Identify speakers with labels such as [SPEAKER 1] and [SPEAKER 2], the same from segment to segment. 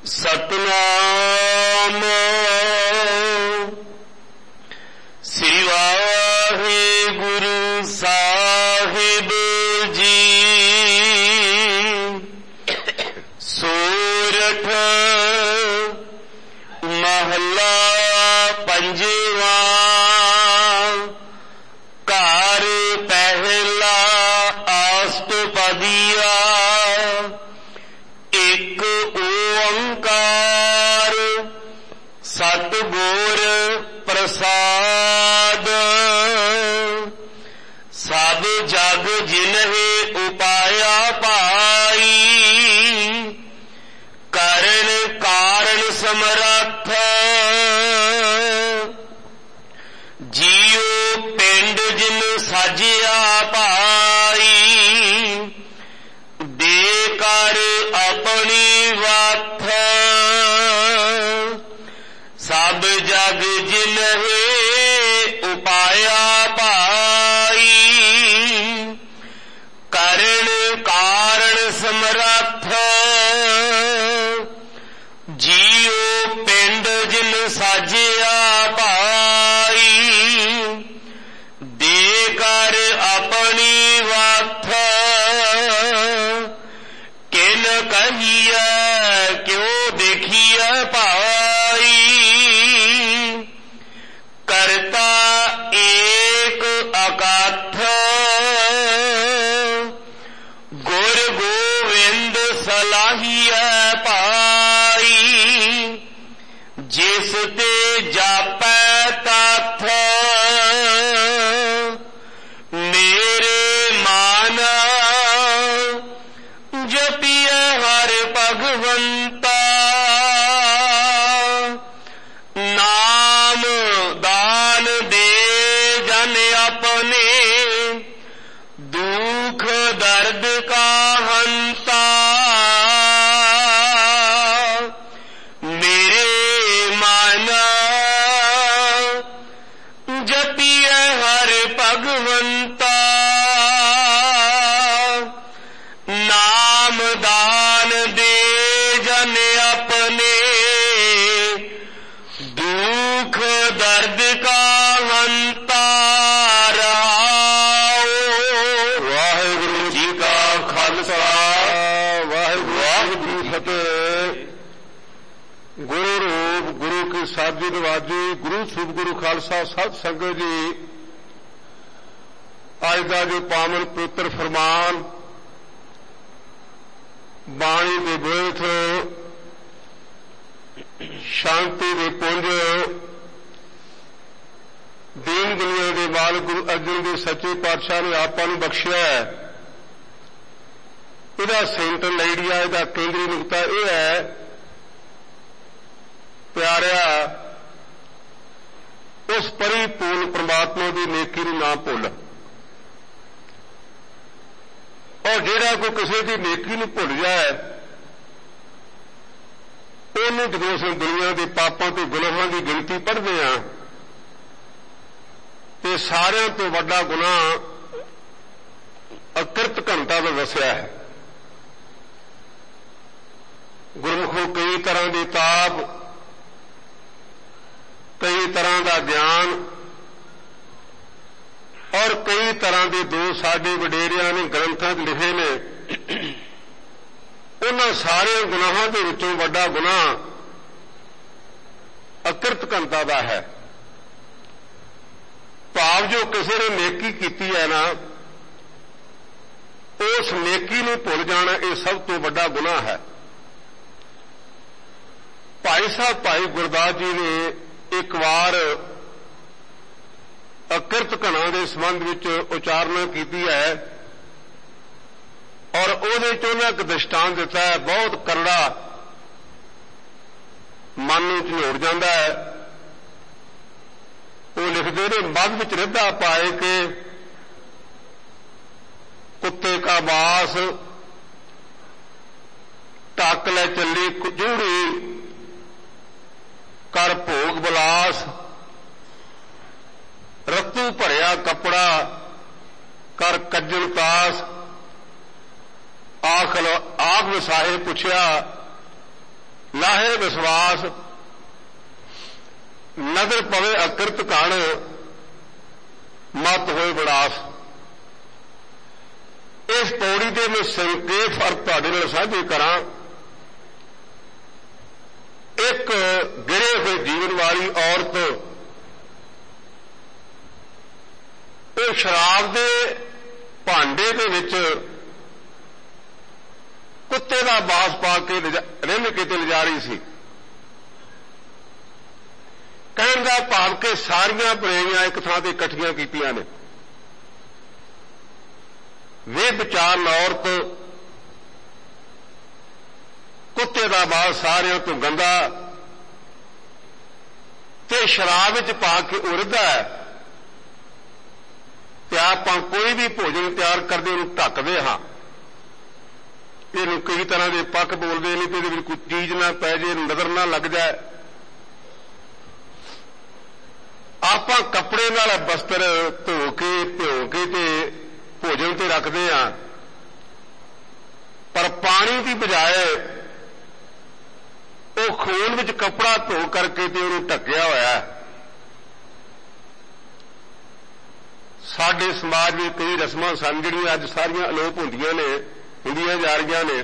[SPEAKER 1] ਸਤਨਾਮ ਸ੍ਰੀ ਵਾਹਿਗੁਰੂ ਸਾਹਿਬ ਜੀ। ਸੋਰਠ ਮਹਲਾ ਪੰਜਵਾ। ਘਰ ਪਹਿਲਾ ਅਸ਼ਟਪਦੀਆ। ਇੱਕ ਓੰਕਾਰ ਸਤਿਗੁਰ ਪ੍ਰਸਾਦ। ਸਭ ਜਗ ਜਿਨਹਿ ਉਪਾਇਆ ਪਾਈ। ਕਰਨ ਕਾਰਨ ਸਮਰੱਥ। ਜੀਉ ਪਿੰਡ ਜਿਨ ਸਾਜਿਆ ਪਾਈ। ਦੇ ਕਰ ਆਪਣੀ ਵਾਥ। ਸਭ ਜਗ ਜਿਨਹਿ ਉਪਾਇਆ ਪਾਈ। ਕਰਨ ਕਾਰਨ ਸਮਰੱਥ। ਜੀਉ ਪਿੰਡ ਜਿਨ ਸਾਜਿਆ ਪਾਈ। ਦੇ ਕਰ ਆਪਣੀ ਵਾਥ। ਕਿਨ ਕਹੀਐ ਕਿਉ ਦੇਖੀਐ ਭਾਈ। ਕਰਤਾ ਏਕ ਅਕਾਥ। ਗੁਰ ਗੋਵਿੰਦ ਸਲਾਹੀਐ ਭਾਈ। ਜਿਸ ਤੇ ਜਾਪੈ ਤਥ। ਮੇਰੇ ਮਨ ਜਪੀਐ ਹਰਿ ਭਗਵੰਤਾ। ਨਾਮ ਦਾਨ ਦੇ ਜਨ ਆਪਣੇ। ਦੁਖ ਦਰਦ ਕਾ ਹੰਤਾ। ਮੇਰੇ ਮਨ ਜਪੀਐ ਹਰਿ ਭਗਵੰਤਾ। ਨਾਮ ਦਾਨ ਦੇ ਜਨ ਆਪਣੇ। ਦੁਖ ਦਰਦ ਕਾ ਹੰਤਾ। ਰਹਾਉ। ਵਾਹਿਗੁਰੂ ਜੀ ਕਾ ਖਾਲਸਾ ਵਾਹਿਗੁਰੂ ਜੀ ਕੀ ਫਤਿਹ। ਗੁਰੂ ਰੂਪ ਗੁਰੂ ਕੀ ਸਾਜੀ ਨਵਾਜੀ। ਗੁਰੂ ਸੂਬ ਗੁਰੂ ਖਾਲਸਾ ਸਤ ਸੰਗਤ ਜੀ, ਅੱਜ ਦਾ ਜੋ ਪਾਵਨ ਪਵਿੱਤਰ ਫਰਮਾਨ ਬਾਣੀ ਦੇ ਬੋਧ, ਸ਼ਾਂਤੀ ਦੇ ਪੁੰਜ, ਦੀਨ ਦੁਨੀਆ ਦੇ ਮਾਲਕ ਗੁਰੂ ਅਰਜਨ ਦੇਵ ਸੱਚੇ ਪਾਤਸ਼ਾਹ ਨੇ ਆਪਾਂ ਨੂੰ ਬਖਸ਼ਿਆ ਹੈ। ਇਹਦਾ ਸੈਂਟਰਲ ਆਈਡੀਆ, ਇਹਦਾ ਕੇਂਦਰੀ ਨੁਕਤਾ ਇਹ ਹੈ, ਪਿਆਰਿਆ, ਉਸ ਪਰਿਪੂਰਨ ਪ੍ਰਮਾਤਮਾ ਦੀ ਨੇਕੀ ਨੂੰ ਨਾ ਭੁੱਲ। ਔਰ ਜਿਹੜਾ ਕੋਈ ਕਿਸੇ ਦੀ ਨੇਕੀ ਨੂੰ ਭੁੱਲ ਜਾਏ, ਉਹਨੂੰ ਜਦੋਂ ਅਸੀਂ ਦੁਨੀਆ ਦੇ ਪਾਪਾਂ ਤੇ ਗੁਨਾਹਾਂ ਦੀ ਗਿਣਤੀ ਪੜ੍ਹਦੇ ਹਾਂ, ਤੇ ਸਾਰਿਆਂ ਤੋਂ ਵੱਡਾ ਗੁਨਾਹ ਅਕਿਰਤ ਘੰਟਾ ਦਾ ਦੱਸਿਆ ਹੈ। ਗੁਰਮੁਖੋਂ ਕਈ ਤਰ੍ਹਾਂ ਦੇ ਤਾਪ, ਕਈ ਤਰ੍ਹਾਂ ਦਾ ਗਿਆਨ ਔਰ ਕਈ ਤਰ੍ਹਾਂ ਦੇ ਦੋਸ਼ ਸਾਡੇ ਵਡੇਰਿਆਂ ਨੇ ਗ੍ਰੰਥਾਂ 'ਚ ਲਿਖੇ ਨੇ। ਉਹਨਾਂ ਸਾਰੇ ਗੁਨਾਹਾਂ ਦੇ ਵਿੱਚੋਂ ਵੱਡਾ ਗੁਨਾਹ ਅਕਿਰਤ ਘੰਟਾ ਦਾ ਹੈ। ਭਾਵ ਜੋ ਕਿਸੇ ਨੇ ਨੇਕੀ ਕੀਤੀ ਹੈ ਨਾ, ਉਸ ਨੇਕੀ ਨੂੰ ਭੁੱਲ ਜਾਣਾ, ਇਹ ਸਭ ਤੋਂ ਵੱਡਾ ਗੁਨਾਹ ਹੈ। ਭਾਈ ਸਾਹਿਬ ਭਾਈ ਗੁਰਦਾਸ ਜੀ ਨੇ ਇੱਕ ਵਾਰ ਅਕਿਰਤ ਘਣਾ ਦੇ ਸੰਬੰਧ ਵਿੱਚ ਉਚਾਰਨਾ ਕੀਤੀ ਹੈ, ਔਰ ਉਹਦੇ ਚ ਉਹਨਾਂ ਇੱਕ ਦ੍ਰਿਸ਼ਟਾਂਤ ਦਿੱਤਾ ਹੈ, ਬਹੁਤ ਕਰੜਾ, ਮਨ ਨੂੰ ਝਿੜਕ ਜਾਂਦਾ ਹੈ। ਉਹ ਲਿਖਦੇ ਨੇ, ਮੱਧ ਵਿੱਚ ਰਿੱਧਾ ਪਾਏ ਕੇ ਕੁੱਤੇ ਕਾ ਬਾਸ। ਢੱਕ ਲੈ ਚੱਲੀ ਜੂੜੀ ਕਰ ਭੋਗ ਬਲਾਸ। ਰਤੂ ਭਰਿਆ ਕੱਪੜਾ ਕਰ ਕੱਜਲ ਤਾਸ। ਆਖ ਵਸਾਹੇ ਪੁੱਛਿਆ ਲਾਹੇ ਵਿਸ਼ਵਾਸ ਨਦਰ ਪਵੇ ਅਕਿਰਤ ਘਣ ਮਤ ਹੋਏ ਵਿਨਾਸ਼। ਇਸ ਪੌੜੀ ਦੇ ਮੈਂ ਸੰਕੇਤ ਫਰਕ ਤੁਹਾਡੇ ਨਾਲ ਸਾਂਝੇ ਕਰਾਂ। ਇੱਕ ਗਿਰੇ ਹੋਏ ਜੀਵਨ ਵਾਲੀ ਔਰਤ ਉਹ ਸ਼ਰਾਬ ਦੇ ਭਾਂਡੇ ਦੇ ਵਿੱਚ ਕੁੱਤੇ ਦਾ ਮਾਸ ਪਾ ਕੇ ਰਿੰਨ ਕੇ ਤੇ ਲਿਜਾ ਰਹੀ ਸੀ। ਕਹਿਣ ਦਾ ਭਾਵ ਕਿ ਸਾਰੀਆਂ ਬੁਰਾਈਆਂ ਇੱਕ ਥਾਂ ਤੇ ਇਕੱਠੀਆਂ ਕੀਤੀਆਂ ਨੇ। ਵੇ ਵਿਚਾਰ ਔਰਤ ਕੁੱਤੇ ਦਾ ਮਾਸ ਸਾਰਿਆਂ ਤੋਂ ਗੰਦਾ ਤੇ ਸ਼ਰਾਬ ਵਿੱਚ ਪਾ ਕੇ ਉੜਦਾ ਹੈ ਤੇ ਆਪਾਂ ਕੋਈ ਵੀ ਭੋਜਨ ਤਿਆਰ ਕਰਦੇ ਉਹਨੂੰ ਢੱਕਦੇ ਹਾਂ। ਇਹਨੂੰ ਕਈ ਤਰ੍ਹਾਂ ਦੇ ਪੱਕ ਬੋਲਦੇ ਨੇ ਤੇ ਇਹਦੇ ਵਿੱਚ ਕੋਈ ਚੀਜ਼ ਨਾ ਪੈ ਜੇ, ਨਜ਼ਰ ਨਾ ਲੱਗ ਜਾਏ। ਆਪਾਂ ਕੱਪੜੇ ਨਾਲ ਬਸਤਰ ਧੋ ਕੇ ਭਿਓ ਕੇ ਤੇ ਭੋਜਨ ਤੇ ਰੱਖਦੇ ਹਾਂ, ਪਰ ਪਾਣੀ ਦੀ ਬਜਾਏ ਉਹ ਖੂਨ ਵਿੱਚ ਕੱਪੜਾ ਧੋ ਕਰਕੇ ਤੇ ਉਹਨੂੰ ਢੱਕਿਆ ਹੋਇਆ ਹੈ। ਸਾਡੇ ਸਮਾਜ ਵਿੱਚ ਕਈ ਰਸਮਾਂ ਸਨ ਜਿਹੜੀਆਂ ਅੱਜ ਸਾਰੀਆਂ ਅਲੋਪ ਹੁੰਦੀਆਂ ਜਾ ਰਹੀਆਂ ਨੇ।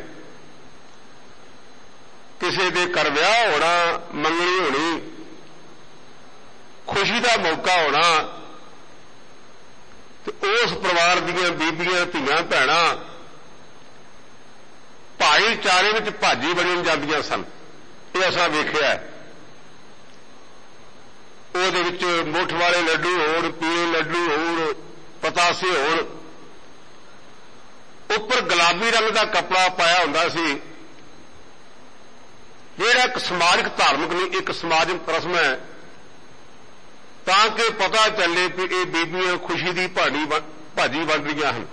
[SPEAKER 1] ਕਿਸੇ ਦੇ ਘਰ ਵਿਆਹ ਹੋਣਾ, ਮੰਗਣੀ ਹੋਣੀ, ਖੁਸ਼ੀ ਦਾ ਮੌਕਾ ਹੋਣਾ ਤੇ ਉਸ ਪਰਿਵਾਰ ਦੀਆਂ ਬੀਬੀਆਂ, ਧੀਆਂ, ਭੈਣਾਂ ਭਾਈਚਾਰੇ ਵਿੱਚ ਭਾਜੀ ਬਣਨ ਜਾਂਦੀਆਂ ਸਨ। ਇਹ ਅਸਾਂ ਵੇਖਿਆ। ਉਹਦੇ ਵਿੱਚ ਮੁੱਠ ਵਾਲੇ ਲੱਡੂ ਹੋਣ, ਪੀਲੇ ਲੱਡੂ ਹੋਣ, ਪਤਾਸੇ ਹੋਣ, ਉੱਪਰ ਗੁਲਾਬੀ ਰੰਗ ਦਾ ਕੱਪੜਾ ਪਾਇਆ ਹੁੰਦਾ ਸੀ, ਜਿਹੜਾ ਇੱਕ ਸਮਾਜਿਕ ਧਾਰਮਿਕ ਨਹੀਂ, ਇੱਕ ਸਮਾਜਿਕ ਰਸਮ ਹੈ, ਤਾਂ ਕਿ ਪਤਾ ਚੱਲੇ ਕਿ ਇਹ ਬੀਬੀਆਂ ਖੁਸ਼ੀ ਦੀ ਭਾਜੀ ਬਣ ਰਹੀਆਂ ਹਨ।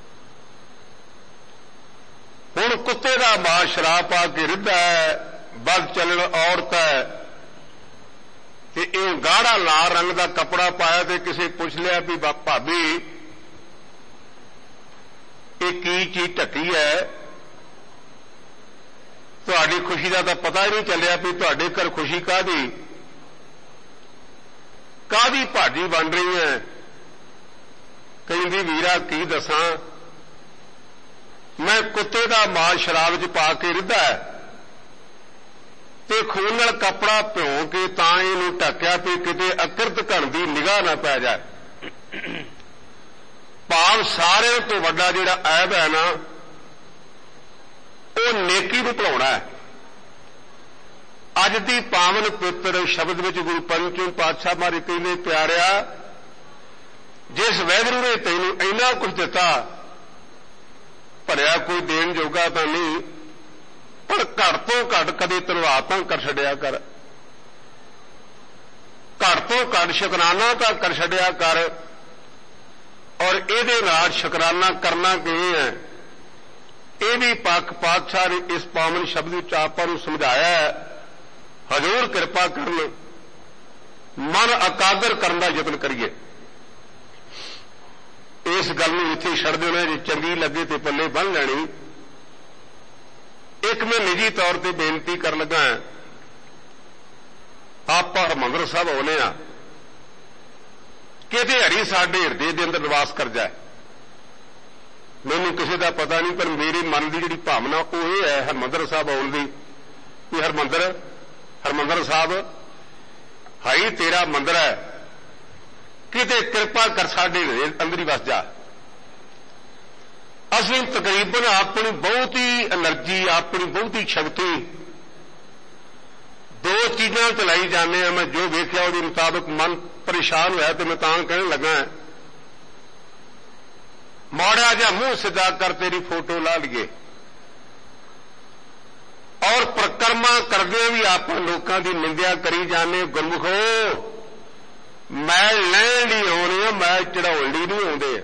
[SPEAKER 1] ਹੁਣ ਕੁੱਤੇ ਦਾ ਮਾਸ ਸ਼ਰਾਬ ਪਾ ਕੇ ਰਿੱਧਾ ਹੈ, ਬਦ ਚੱਲਣ ਔਰਤ ਹੈ ਤੇ ਇਹ ਗਾੜਾ ਲਾਲ ਰੰਗ ਦਾ ਕੱਪੜਾ ਪਾਇਆ ਤੇ ਕਿਸੇ ਪੁੱਛ ਲਿਆ ਵੀ ਭਾਬੀ ਇਹ ਕੀ ਚੀਜ਼ ਢੱਕੀ ਹੈ? ਤੁਹਾਡੀ ਖੁਸ਼ੀ ਦਾ ਤਾਂ ਪਤਾ ਹੀ ਨਹੀਂ ਚੱਲਿਆ ਵੀ ਤੁਹਾਡੇ ਘਰ ਖੁਸ਼ੀ ਕਾਹਦੀ ਭਾਜੀ ਬਣ ਰਹੀ ਹੈ। ਕਹਿੰਦੀ ਵੀਰਾ ਕੀ ਦੱਸਾਂ, ਮੈਂ ਕੁੱਤੇ ਦਾ ਮਾਸ ਸ਼ਰਾਬ 'ਚ ਪਾ ਕੇ ਰਿੱਧਾ ਤੇ ਖੂਨ ਨਾਲ ਕੱਪੜਾ ਭਿਓ ਕੇ ਤਾਂ ਇਹਨੂੰ ਢੱਕਿਆ ਵੀ ਕਿਤੇ ਅਕਿਰਤ ਘਣ ਦੀ ਨਿਗਾਹ ਨਾ ਪੈ ਜਾਏ। ਭਾਵ ਸਾਰਿਆਂ ਤੋਂ ਵੱਡਾ ਜਿਹੜਾ ਐਬ ਹੈ ਨਾ, ਉਹ ਨੇਕੀ ਨੂੰ ਭੁਲਾਉਣਾ ਹੈ। ਅੱਜ ਦੀ ਪਾਵਨ ਪਵਿੱਤਰ ਸ਼ਬਦ ਵਿੱਚ ਗੁਰੂ ਪੰਚਮ ਪਾਤਸ਼ਾਹ ਮਹਾਰਾਜ ਕਹਿੰਦੇ, ਪਿਆਰਿਆ ਜਿਸ ਵਾਹਿਗੁਰੂ ਨੇ ਤੈਨੂੰ ਇੰਨਾ ਕੁਝ ਦਿੱਤਾ, ਭਰਿਆ ਕੋਈ ਦੇਣ ਜੋਗਾ ਤਾਂ ਨਹੀਂ, ਪਰ ਘੱਟ ਤੋਂ ਘੱਟ ਕਦੇ ਧੰਨਵਾਦ ਤਾਂ ਕਰ ਛੱਡਿਆ ਕਰ, ਘੱਟ ਤੋਂ ਘੱਟ ਸ਼ੁਕਰਾਨਾ ਤਾਂ ਕਰ ਛੱਡਿਆ ਕਰ। ਔਰ ਇਹਦੇ ਨਾਲ ਸ਼ੁਕਰਾਨਾ ਕਰਨਾ ਕਿਵੇਂ ਹੈ, ਇਹ ਵੀ ਪਾਤਸ਼ਾਹ ਨੇ ਇਸ ਪਾਵਨ ਸ਼ਬਦ ਵਿੱਚ ਆਪਾਂ ਨੂੰ ਸਮਝਾਇਆ ਹੈ। ਹਜ਼ੂਰ ਕਿਰਪਾ ਕਰਨ, ਮਨ ਇਕਾਗਰ ਕਰਨ ਦਾ ਯਤਨ ਕਰੀਏ। ਇਸ ਗੱਲ ਨੂੰ ਇੱਥੇ ਛੱਡ ਦੇਣਾ, ਜੇ ਚੰਗੀ ਲੱਗੇ ਤੇ ਪੱਲੇ ਬੰਨ੍ਹ ਲੈਣੀ। ਇੱਕ ਮੈਂ ਨਿੱਜੀ ਤੌਰ ਤੇ ਬੇਨਤੀ ਕਰਨ ਲੱਗਾ, ਆਪਾਂ ਹਰਿਮੰਦਰ ਸਾਹਿਬ ਆਉਨੇ ਆ, ਕਿਤੇ ਹਰੀ ਸਾਡੇ ਹਿਰਦੇ ਦੇ ਅੰਦਰ ਨਿਵਾਸ ਕਰ ਜਾਏ। ਮੈਨੂੰ ਕਿਸੇ ਦਾ ਪਤਾ ਨਹੀਂ, ਪਰ ਮੇਰੇ ਮਨ ਦੀ ਜਿਹੜੀ ਭਾਵਨਾ ਉਹ ਇਹ ਹੈ ਹਰਿਮੰਦਰ ਸਾਹਿਬ ਆਉਣ ਦੀ, ਕਿ ਹਰਿਮੰਦਰ ਸਾਹਿਬ ਹੈ ਹੀ ਤੇਰਾ ਮੰਦਰ ਹੈ, ਕਿਤੇ ਕਿਰਪਾ ਕਰ ਸਾਡੇ ਅੰਦਰ ਹੀ ਵਸ ਜਾ। ਅਸੀਂ ਤਕਰੀਬਨ ਆਪਣੀ ਬਹੁਤੀ એનર્ਜੀ, ਆਪਣੀ ਬਹੁਤੀ ਸ਼ਕਤੀ ਦੋ ਚੀਜ਼ਾਂ ਚ ਲਾਈ ਜਾਂਦੇ ਆ। ਮੈਂ ਜੋ ਵੇਖਿਆ ਉਹਦੇ ਮੁਤਾਬਕ ਮਨ ਪਰੇਸ਼ਾਨ ਹੋਇਆ ਤੇ ਮੈਂ ਤਾਂ ਕਹਿਣ ਲੱਗਾ, ਮਾੜਾ ਜਿਹਾ ਮੂੰਹ ਸਿੱਧਾ ਕਰ ਤੇਰੀ ਫੋਟੋ ਲਾ ਲਈਏ। ਔਰ ਪ੍ਰਕਰਮਾ ਕਰਦੇ ਵੀ ਆਪਾਂ ਲੋਕਾਂ ਦੀ ਨਿੰਦਿਆ ਕਰੀ ਜਾਂਦੇ। ਗੁਰਮੁਖੋ ਮੈਲ ਲੈਣ ਲਈ ਆਉਣੇ ਆ, ਮੈਲ ਚੜਾਉਣ ਲਈ ਨਹੀਂ ਆਉਂਦੇ।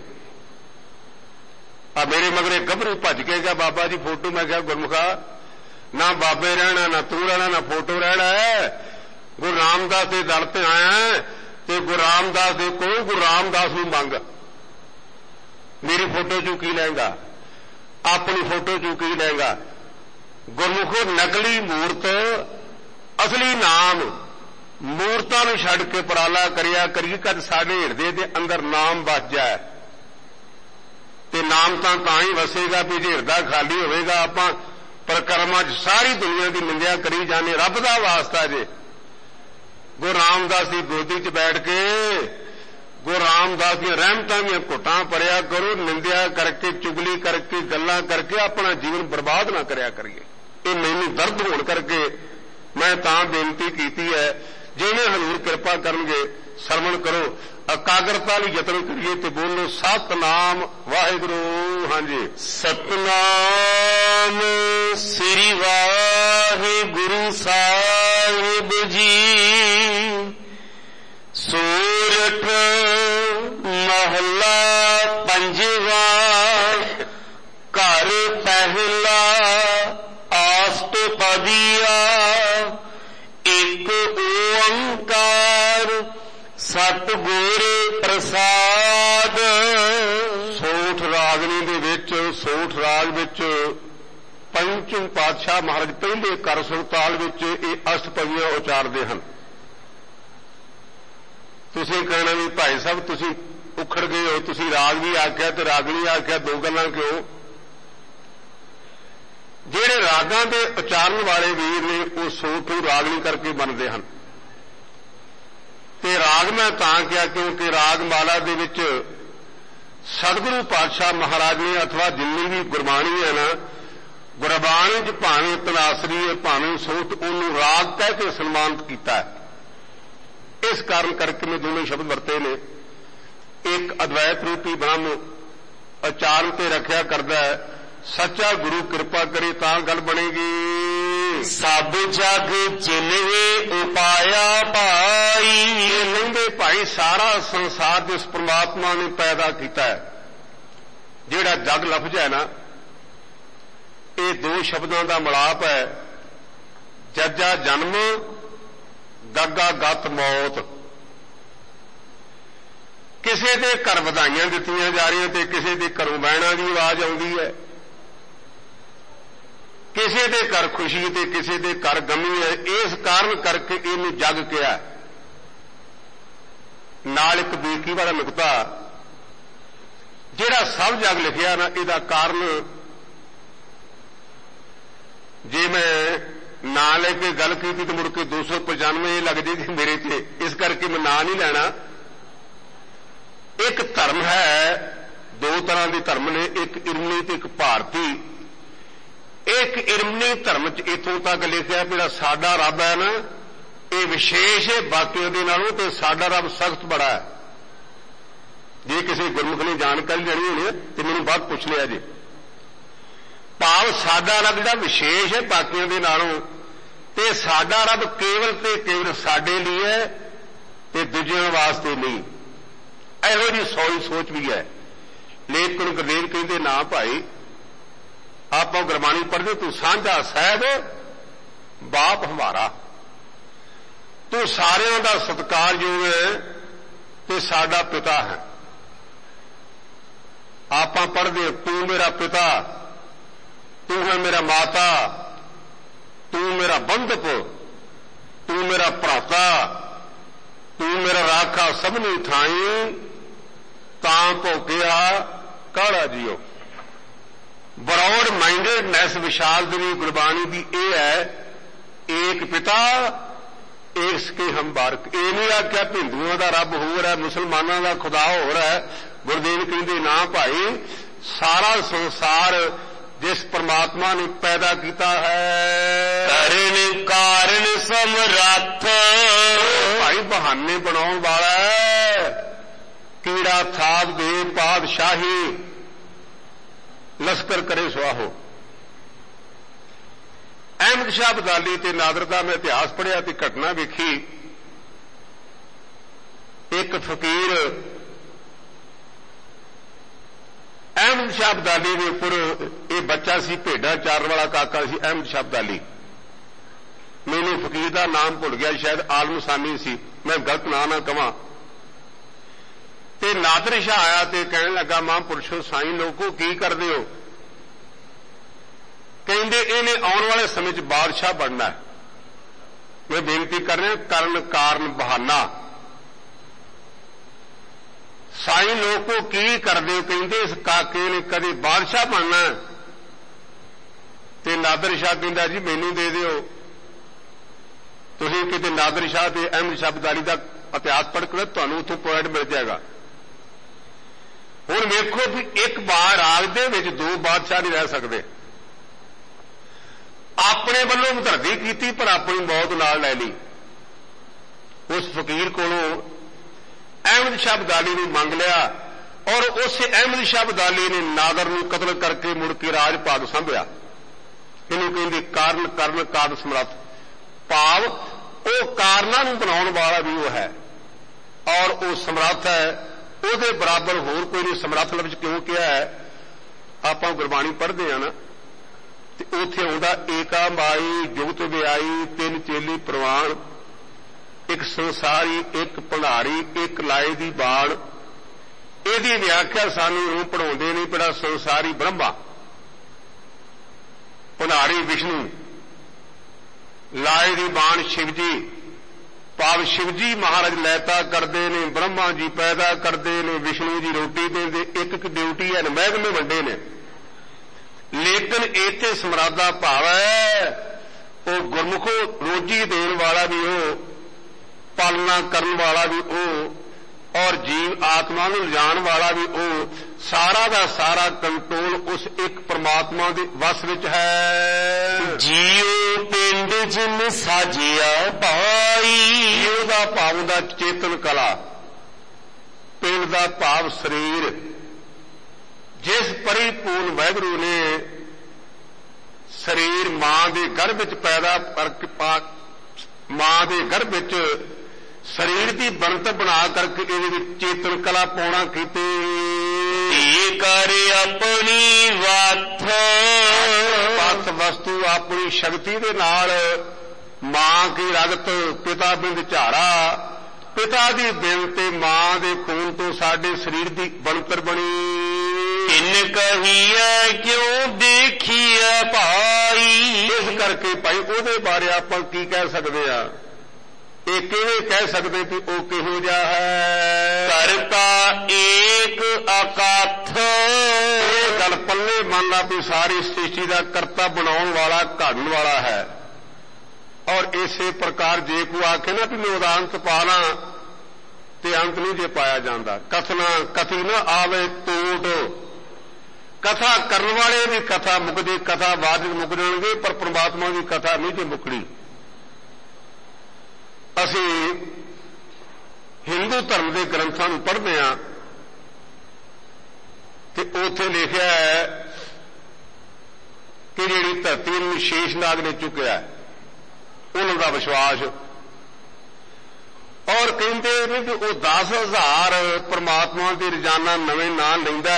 [SPEAKER 1] ਆ ਮੇਰੇ ਮਗਰੇ ਗੱਭਰੂ ਭੱਜ ਕੇ ਗਿਆ, ਬਾਬਾ ਜੀ ਫੋਟੋ। ਮੈਂ ਕਿਹਾ ਗੁਰਮੁਖਾ, ਨਾ ਬਾਬੇ ਰਹਿਣਾ, ਨਾ ਤੂੰ ਰਹਿਣਾ, ਨਾ ਫੋਟੋ ਰਹਿਣਾ ਹੈ। ਗੁਰੂ ਰਾਮਦਾਸ ਦੇ ਦਰ ਤੇ ਆਇਆ ਤੇ ਗੁਰੂ ਰਾਮਦਾਸ ਦੇ ਕੋਲ ਗੁਰੂ ਰਾਮਦਾਸ ਨੂੰ ਮੰਗ। ਮੇਰੀ ਫੋਟੋ ਚੋਂ ਕੀ ਲੈਂਗਾ, ਆਪਣੀ ਫੋਟੋ ਚੋਂ ਕੀ ਲੈਂਗਾ? ਗੁਰਮੁਖੋ ਨਕਲੀ ਮੂਰਤ ਅਸਲੀ ਨਾਮ, ਮੂਰਤਾਂ ਨੂੰ ਛੱਡ ਕੇ ਉਪਰਾਲਾ ਕਰਿਆ ਕਰੀਏ ਕਦ ਸਾਡੇ ਹਿਰਦੇ ਦੇ ਅੰਦਰ ਨਾਮ ਵਸ ਜਾਏ। ਤੇ ਨਾਮ ਤਾਂ ਹੀ ਵਸੇਗਾ ਵੀ ਜੇ ਹਿਰਦਾ ਖਾਲੀ ਹੋਵੇਗਾ। ਆਪਾਂ ਪ੍ਰਕਰਮਾਂ 'ਚ ਸਾਰੀ ਦੁਨੀਆ ਦੀ ਨਿੰਦਿਆ ਕਰੀ ਜਾਂਦੇ, ਰੱਬ ਦਾ ਵਾਸਤਾ ਜੇ। ਗੁਰੂ ਰਾਮਦਾਸ ਦੀ ਗੋਦੀ 'ਚ ਬੈਠ ਕੇ ਗੁਰੂ ਰਾਮਦਾਸ ਦੀਆਂ ਰਹਿਮਤਾਂ ਦੀਆਂ ਘੁੱਟਾਂ ਪੜਿਆ ਕਰੋ, ਨਿੰਦਿਆ ਕਰਕੇ, ਚੁਗਲੀ ਕਰਕੇ, ਗੱਲਾਂ ਕਰਕੇ ਆਪਣਾ ਜੀਵਨ ਬਰਬਾਦ ਨਾ ਕਰਿਆ ਕਰੀਏ। ਇਹ ਮੈਨੂੰ ਦਰਦ ਹੋਣ ਕਰਕੇ ਮੈਂ ਤਾਂ ਬੇਨਤੀ ਕੀਤੀ ਹੈ, ਜਿਵੇਂ ਹਜ਼ੂਰ ਕਿਰਪਾ ਕਰਨਗੇ ਸਰਵਣ ਕਰੋ, ਇਕਾਗਰਤਾ ਲਈ ਯਤਨ ਕਰੀਏ ਤੇ ਬੋਲੋ ਸਤਨਾਮ ਵਾਹਿਗੁਰੂ। ਹਾਂਜੀ,
[SPEAKER 2] ਸਤਨਾਮ ਸ੍ਰੀ ਵਾਹਿਗੁਰੂ ਸਾਹਿਬ ਜੀ। ਸੂਰਠ ਮਹਲਾ ਪੰਜਵਾ। ਘਰ ਪਹਿਲਾ ਆਸਟਪਦੀਆ। ਇੱਕ ਓੰਕਾਰ ਸਤਿਗੁਰ ਪ੍ਰਸਾਦ।
[SPEAKER 1] ਸੋਠ ਰਾਗਨੀ ਦੇ ਵਿੱਚ, ਸੋਠ ਰਾਗ ਵਿੱਚ ਪੰਚਮ ਪਾਤਸ਼ਾਹ ਮਹਾਰਾਜ ਪਹਿਲੇ ਕਰ ਸੁਰਤਾਲ ਵਿੱਚ ਇਹ ਅਸ਼ਟਪਦੀਆਂ ਉਚਾਰਦੇ ਹਨ। ਤੁਸੀਂ ਕਹਿਣਾ ਵੀ ਭਾਈ ਸਾਹਿਬ ਤੁਸੀਂ ਉਖੜ ਗਏ ਹੋ, ਤੁਸੀਂ ਰਾਗ ਵੀ ਆਖਿਆ ਤੇ ਰਾਗਣੀ ਆਖਿਆ, ਦੋ ਗੱਲਾਂ ਕਿਉਂ? ਜਿਹੜੇ ਰਾਗਾਂ ਦੇ ਉਚਾਰਨ ਵਾਲੇ ਵੀਰ ਨੇ ਉਹ ਸੋਠ ਨੂੰ ਰਾਗਣੀ ਕਰਕੇ ਬਣਦੇ ਹਨ। ਤੇ ਰਾਗ ਮੈਂ ਤਾਂ ਕਿਹਾ ਕਿਉਂਕਿ ਰਾਗ ਮਾਲਾ ਦੇ ਵਿੱਚ ਸਤਿਗੁਰੂ ਪਾਤਸ਼ਾਹ ਮਹਾਰਾਜ ਨੇ ਅਥਵਾ ਜਿੰਨੀ ਵੀ ਗੁਰਬਾਣੀ ਹੈ ਨਾ, ਗੁਰਬਾਣੀ 'ਚ ਭਾਵੇਂ ਤਨਾਸਰੀ ਹੈ ਭਾਵੇਂ ਸੋਠ, ਉਹਨੂੰ ਰਾਗ ਕਹਿ ਕੇ ਸਨਮਾਨਿਤ ਕੀਤਾ ਹੈ। ਇਸ ਕਾਰਨ ਕਰਕੇ ਮੈਂ ਦੋਵੇਂ ਸ਼ਬਦ ਵਰਤੇ ਨੇ। ਇੱਕ ਅਦਵੈਤ ਰੂਪੀ ਬ੍ਰਹਮ ਉਚਾਰਨ ਤੇ ਰੱਖਿਆ ਕਰਦਾ ਹੈ, ਸੱਚਾ ਗੁਰੂ ਕਿਰਪਾ ਕਰੇ ਤਾਂ ਗੱਲ ਬਣੇਗੀ।
[SPEAKER 2] ਸਭ ਜਗ ਜਿਨਵੇ ਉਪਾਇਆ ਭਾਈ।
[SPEAKER 1] ਇਹ ਲੰਘੇ ਭਾਈ ਸਾਰਾ ਸੰਸਾਰ ਜਿਸ ਪ੍ਰਮਾਤਮਾ ਨੇ ਪੈਦਾ ਕੀਤਾ ਹੈ। ਜਿਹੜਾ ਜਗ ਲਫ਼ਜ਼ ਹੈ ਨਾ, ਇਹ ਦੋ ਸ਼ਬਦਾਂ ਦਾ ਮਿਲਾਪ ਹੈ, ਜੱਜਾ ਜਨਮ, ਗੱਗਾ ਗਤ ਮੌਤ। ਕਿਸੇ ਦੇ ਘਰ ਵਧਾਈਆਂ ਦਿੱਤੀਆਂ ਜਾ ਰਹੀਆਂ ਤੇ ਕਿਸੇ ਦੇ ਘਰੋਂ ਬਹਿਣਾ ਦੀ ਆਵਾਜ਼ ਆਉਂਦੀ ਹੈ, ਕਿਸੇ ਦੇ ਘਰ ਖੁਸ਼ੀ ਤੇ ਕਿਸੇ ਦੇ ਘਰ ਗਮੀ ਹੈ। ਇਸ ਕਾਰਨ ਕਰਕੇ ਇਹਨੂੰ ਜਗ ਕਿਹਾ। ਨਾਲ ਇੱਕ ਬੇਕੀ ਵਾਲਾ ਨੁਕਤਾ, ਜਿਹੜਾ ਸਭ ਜਗ ਲਿਖਿਆ ਨਾ, ਇਹਦਾ ਕਾਰਨ ਜੇ ਮੈਂ ਨਾਂ ਲੈ ਕੇ ਗੱਲ ਕੀਤੀ ਤਾਂ ਮੁੜ ਕੇ 295 ਲੱਗ ਜੇਗੀ ਮੇਰੇ ਤੇ, ਇਸ ਕਰਕੇ ਮੈਂ ਨਾਂ ਨਹੀਂ ਲੈਣਾ। ਇੱਕ ਧਰਮ ਹੈ, ਦੋ ਤਰ੍ਹਾਂ ਦੇ ਧਰਮ ਨੇ, ਇੱਕ ਇਰਮਨੀ ਤੇ ਇੱਕ ਭਾਰਤੀ। ਇੱਕ ਇਰਮਨੀ ਧਰਮ 'ਚ ਇੱਥੋਂ ਤੱਕ ਲਿਖਿਆ ਜਿਹੜਾ ਸਾਡਾ ਰੱਬ ਹੈ ਨਾ, ਇਹ ਵਿਸ਼ੇਸ਼ ਹੈ ਬਾਕੀਆਂ ਦੇ ਨਾਲੋਂ, ਤੇ ਸਾਡਾ ਰੱਬ ਸਖਤ ਬੜਾ ਹੈ। ਜੇ ਕਿਸੇ ਗੁਰਮੁਖ ਨੇ ਜਾਣਕਾਰੀ ਲੈਣੀ ਹੋਣੀ ਤੇ ਮੈਨੂੰ ਬਾਅਦ ਪੁੱਛ ਲਿਆ ਜੀ। ਭਾਵ ਸਾਡਾ ਰੱਬ ਜਿਹੜਾ ਵਿਸ਼ੇਸ਼ ਹੈ ਬਾਕੀਆਂ ਦੇ ਨਾਲੋਂ, ਤੇ ਸਾਡਾ ਰੱਬ ਕੇਵਲ ਤੇ ਕੇਵਲ ਸਾਡੇ ਲਈ ਹੈ ਤੇ ਦੂਜਿਆਂ ਵਾਸਤੇ ਨਹੀਂ। ਇਹੋ ਜਿਹੀ ਸੌਲੀ ਸੋਚ ਵੀ ਹੈ। ਲੇਕਿਨ ਗੁਰਦੇਵ ਕਹਿੰਦੇ ਨਾ ਭਾਈ, ਆਪਾਂ ਗੁਰਬਾਣੀ ਪੜ੍ਹਦੇ, ਤੂੰ ਸਾਂਝਾ ਸਾਹਿਬ ਬਾਪ ਹਮਾਰਾ, ਤੂੰ ਸਾਰਿਆਂ ਦਾ ਸਤਿਕਾਰਯੋਗ ਹੈ ਤੇ ਸਾਡਾ ਪਿਤਾ ਹੈ। ਆਪਾਂ ਪੜ੍ਹਦੇ, ਤੂੰ ਮੇਰਾ ਪਿਤਾ, ਤੂੰ ਹੈ ਮੇਰਾ ਮਾਤਾ, ਤੂੰ ਮੇਰਾ ਬੰਧਪ, ਤੂੰ ਮੇਰਾ ਭਰਾਤਾ, ਤੂੰ ਮੇਰਾ ਰਾਖਾ ਸਭਨੀ ਥਾਈ, ਤਾਂ ਭੋਗਿਆ ਕਾੜਾ ਜੀਓ। ਬਰੌਡ ਮਾਈਂਡਡਨੈਸ ਵਿਸ਼ਾਲ ਦੀ ਗੁਰਬਾਣੀ ਦੀ ਇਹ ਹੈ, ਏਕ ਪਿਤਾ ਏਕ ਕੇ ਹਮ ਬਾਰਕ। ਇਹ ਨਹੀਂ ਆਖਿਆ ਹਿੰਦੂਆਂ ਦਾ ਰੱਬ ਹੋਰ ਹੈ, ਮੁਸਲਮਾਨਾਂ ਦਾ ਖੁਦਾ ਹੋਰ ਹੈ। ਗੁਰਦੇਵ ਕਹਿੰਦੇ ਨਾ ਭਾਈ, ਸਾਰਾ ਸੰਸਾਰ ਜਿਸ ਪਰਮਾਤਮਾ ਨੇ ਪੈਦਾ ਕੀਤਾ ਹੈ,
[SPEAKER 2] ਕਰਨ ਕਾਰਨ ਸਮਰੱਥ।
[SPEAKER 1] ਭਾਈ ਬਹਾਨੇ ਬਣਾਉਣ ਵਾਲਾ ਹੈ। ਕੀੜਾ ਥਾਪ ਦੇ ਪਾਤਸ਼ਾਹੀ, ਲਸ਼ਕਰ ਕਰੇ ਸੁਆਹੋ। ਅਹਿਮਦ ਸ਼ਾਹ ਅਬਦਾਲੀ ਤੇ ਨਾਦਰ ਦਾ ਮੈਂ ਇਤਿਹਾਸ ਪੜ੍ਹਿਆ ਤੇ ਘਟਨਾ ਵੇਖੀ। ਇੱਕ ਫਕੀਰ ਅਹਿਮਦ ਸ਼ਾਹ ਅਬਦਾਲੀ ਦੇ ਉੱਪਰ, ਇਹ ਬੱਚਾ ਸੀ ਭੇਡਾਂ ਚਾਰਨ ਵਾਲਾ ਕਾਕਾ ਸੀ ਅਹਿਮਦ ਸ਼ਾਹ ਅਬਦਾਲੀ। ਮੈਨੂੰ ਫਕੀਰ ਦਾ ਨਾਮ ਭੁੱਲ ਗਿਆ, ਸ਼ਾਇਦ ਆਲਮ ਸਾਨੀ ਸੀ, ਮੈਂ ਗਲਤ ਨਾਂ ਨਾ ਕਵਾਂ। ਤੇ ਨਾਦਰ ਸ਼ਾਹ ਆਇਆ ਤੇ ਕਹਿਣ ਲੱਗਾ, ਮਹਾਂਪੁਰਸ਼ੋ ਸਾਈਂ ਲੋਕੋ ਕੀ ਕਰਦੇ ਹੋ? ਕਹਿੰਦੇ ਇਹਨੇ ਆਉਣ ਵਾਲੇ ਸਮੇਂ 'ਚ ਬਾਦਸ਼ਾਹ ਬਣਨਾ। ਮੈਂ ਬੇਨਤੀ ਕਰ ਰਿਹਾ, ਕਰਨ ਕਾਰਨ ਬਹਾਨਾ। ਸਾਈਂ ਲੋਕੋ ਕੀ ਕਰਦੇ ਹੋ? ਕਹਿੰਦੇ ਇਸ ਕਾਕੇ ਨੇ ਕਦੇ ਬਾਦਸ਼ਾਹ ਬਣਨਾ। ਤੇ ਨਾਦਰ ਸ਼ਾਹ ਕਹਿੰਦਾ ਜੀ ਮੈਨੂੰ ਦੇ ਦਿਓ। ਤੁਸੀਂ ਕਿਤੇ ਨਾਦਰ ਸ਼ਾਹ ਤੇ ਅਹਿਮਦ ਸ਼ਾਹ ਅਬਦਾਲੀ ਦਾ ਇਤਿਹਾਸ ਪੜ੍ਹ ਕੇ ਤੁਹਾਨੂੰ ਉੱਥੋਂ ਪੁਆਇੰਟ ਮਿਲ ਜਾਏਗਾ। ਹੁਣ ਵੇਖੋ ਵੀ ਇੱਕ ਰਾਜ ਦੇ ਵਿੱਚ ਦੋ ਬਾਦਸ਼ਾਹ ਨਹੀਂ ਰਹਿ ਸਕਦੇ। ਆਪਣੇ ਵੱਲੋਂ ਮਧਰਦੀ ਕੀਤੀ ਪਰ ਆਪਣੀ ਮੌਤ ਨਾਲ ਲੈ ਲਈ। ਉਸ ਫਕੀਰ ਕੋਲੋਂ ਅਹਿਮਦ ਸ਼ਾਹ ਅਬਦਾਲੀ ਨੂੰ ਮੰਗ ਲਿਆ ਔਰ ਉਸੇ ਅਹਿਮਦ ਸ਼ਾਹ ਅਬਦਾਲੀ ਨੇ ਨਾਦਰ ਨੂੰ ਕਤਲ ਕਰਕੇ ਮੁੜ ਕੇ ਰਾਜ ਭਾਗ ਸੰਭਿਆ। ਇਹਨੂੰ ਕਹਿੰਦੇ ਕਰਨ ਕਾਰਨ ਸਮਰੱਥ, ਭਾਵ ਉਹ ਕਾਰਨਾਂ ਨੂੰ ਬਣਾਉਣ ਵਾਲਾ ਵੀ ਉਹ ਹੈ ਔਰ ਉਹ ਸਮਰੱਥ ਹੈ। ਉਹਦੇ ਬਰਾਬਰ ਹੋਰ ਕੋਈ ਨਹੀਂ। ਸਮਰੱਥ ਲਫ਼ਜ਼ ਕਿਉਂ ਕਿਹਾ ਹੈ? ਆਪਾਂ ਗੁਰਬਾਣੀ ਪੜ੍ਹਦੇ ਆ ਨਾ, ਤੇ ਉੱਥੇ ਆਉਂਦਾ ਏਕਾ ਮਾਈ ਜੁਗਤ ਵਿਆਈ ਤਿੰਨ ਚੇਲੀ ਪ੍ਰਵਾਨ, ਇੱਕ ਸੰਸਾਰੀ ਇੱਕ ਭੰਡਾਰੀ ਇੱਕ ਲਾਏ ਦੀ ਬਾਣ। ਇਹਦੀ ਵਿਆਖਿਆ ਸਾਨੂੰ ਪੜ੍ਹਾਉਂਦੇ ਨਹੀਂ। ਬੜਾ ਸੰਸਾਰੀ ਬ੍ਰਹਮਾ, ਭੰਡਾਰੀ ਵਿਸ਼ਨੂੰ, ਲਾਏ ਦੀ ਬਾਣ ਸ਼ਿਵ ਜੀ, ਭਾਵ ਸ਼ਿਵ ਜੀ ਮਹਾਰਾਜ ਲੈਤਾ ਕਰਦੇ ਨੇ, ਬ੍ਰਹਮਾ ਜੀ ਪੈਦਾ ਕਰਦੇ ਨੇ, ਵਿਸ਼ਨੂੰ ਜੀ ਰੋਟੀ ਦਿੰਦੇ। ਇੱਕ ਇੱਕ ਡਿਊਟੀ ਹੈ, ਮਹਿਕਮੇ ਵੰਡੇ ਨੇ। ਲੇਕਿਨ ਇੱਥੇ ਸਮਰਾਟ ਦਾ ਭਾਵ ਹੈ ਉਹ ਗੁਰਮੁਖੋ ਰੋਜੀ ਦੇਣ ਵਾਲਾ ਵੀ ਉਹ, ਪਾਲਣਾ ਕਰਨ ਵਾਲਾ ਵੀ ਉਹ, ਔਰ ਜੀਵ ਆਤਮਾ ਨੂੰ ਲਿਜਾਣ ਵਾਲਾ ਵੀ ਉਹ। ਸਾਰਾ ਦਾ ਸਾਰਾ ਕੰਟਰੋਲ ਉਸ ਇੱਕ ਪਰਮਾਤਮਾ ਦੇ ਵਸ ਵਿੱਚ ਹੈ।
[SPEAKER 2] ਜੀਉ ਪਿੰਡ ਜਿਨ ਸਾਜਿਆ ਭਾਈ।
[SPEAKER 1] ਜੀਉ ਦਾ ਭਾਵ ਹੁੰਦਾ ਚੇਤਨ ਕਲਾ, ਪਿੰਡ ਦਾ ਭਾਵ ਸਰੀਰ। ਜਿਸ ਪਰਿਪੂਰਨ ਵਾਹਿਗੁਰੂ ਨੇ ਸਰੀਰ ਮਾਂ ਦੇ ਗਰਭ ਵਿੱਚ ਪੈਦਾ ਕਰਕੇ, ਮਾਂ ਦੇ ਗਰਭ ਵਿੱਚ ਸਰੀਰ ਦੀ ਬਣਤਰ ਬਣਾ ਕਰਕੇ ਇਹਦੇ ਵਿੱਚ ਚੇਤਨ ਕਲਾ ਪਾਉਣਾ ਕੀਤੀ।
[SPEAKER 2] ਇਹ ਕਰ ਆਪਣੀ
[SPEAKER 1] ਵੱਥ ਵਸਤੂ ਆਪਣੀ ਸ਼ਕਤੀ ਦੇ ਨਾਲ। ਮਾਂ ਕੀ ਰਗਤ ਪਿਤਾ ਬਿੰਦ ਝਾੜਾ, ਪਿਤਾ ਦੀ ਬਿੰਦ ਤੇ ਮਾਂ ਦੇ ਖੂਨ ਤੋਂ ਸਾਡੇ ਸਰੀਰ ਦੀ ਬਣਤਰ ਬਣੀ।
[SPEAKER 2] ਇਨ ਕਹੀਐ ਕਿਉਂ ਦੇਖੀਐ ਭਾਈ।
[SPEAKER 1] ਇਸ ਕਰਕੇ ਭਾਈ ਉਹਦੇ ਬਾਰੇ ਆਪਾਂ ਕੀ ਕਹਿ ਸਕਦੇ ਆ? ਇਹ ਕਿਵੇਂ ਕਹਿ ਸਕਦੇ ਕਿ ਉਹ ਕਿਹੋ ਜਿਹਾ ਹੈ?
[SPEAKER 2] ਕਰਤਾ ਏਕ ਅਕਥ।
[SPEAKER 1] ਇਹ ਗੱਲ ਪੱਲੇ ਮੰਨ ਲਾ ਵੀ ਸਾਰੀ ਸ੍ਰਿਸ਼ਟੀ ਦਾ ਕਰਤਾ ਬਣਾਉਣ ਵਾਲਾ ਘੜਨ ਵਾਲਾ ਹੈ। ਔਰ ਇਸੇ ਪ੍ਰਕਾਰ ਜੇ ਕੋਈ ਆਖੇ ਨਾ ਵੀ ਮੈਂ ਉਹਦਾ ਅੰਤ ਪਾਣਾ, ਤੇ ਅੰਤ ਨਹੀਂ ਜੇ ਪਾਇਆ ਜਾਂਦਾ। ਕਥਨਾ ਕਥੀ ਨਾ ਆਵੇ ਟੋਟ। ਕਥਾ ਕਰਨ ਵਾਲੇ ਦੀ ਕਥਾ ਮੁੱਕਦੀ, ਕਥਾ ਬਾਅਦ ਵਿੱਚ ਮੁੱਕ ਜਾਣਗੇ, ਪਰ ਪ੍ਰਮਾਤਮਾ ਦੀ ਕਥਾ ਨਹੀਂ ਜੇ ਮੁੱਕਣੀ। ਅਸੀਂ ਹਿੰਦੂ ਧਰਮ ਦੇ ਗ੍ਰੰਥਾਂ ਨੂੰ ਪੜ੍ਹਦੇ ਹਾਂ ਤੇ ਉੱਥੇ ਲਿਖਿਆ ਹੈ ਕਿ ਜਿਹੜੀ ਧਰਤੀ ਨੂੰ ਸ਼ੇਸ਼ਨਾਗ ਨੇ ਚੁੱਕਿਆ, ਉਹਨਾਂ ਦਾ ਵਿਸ਼ਵਾਸ। ਔਰ ਕਹਿੰਦੇ ਨੇ ਕਿ ਉਹ 10,000 ਪਰਮਾਤਮਾ ਦੇ ਰੋਜ਼ਾਨਾ ਨਵੇਂ ਨਾਂ ਲੈਂਦਾ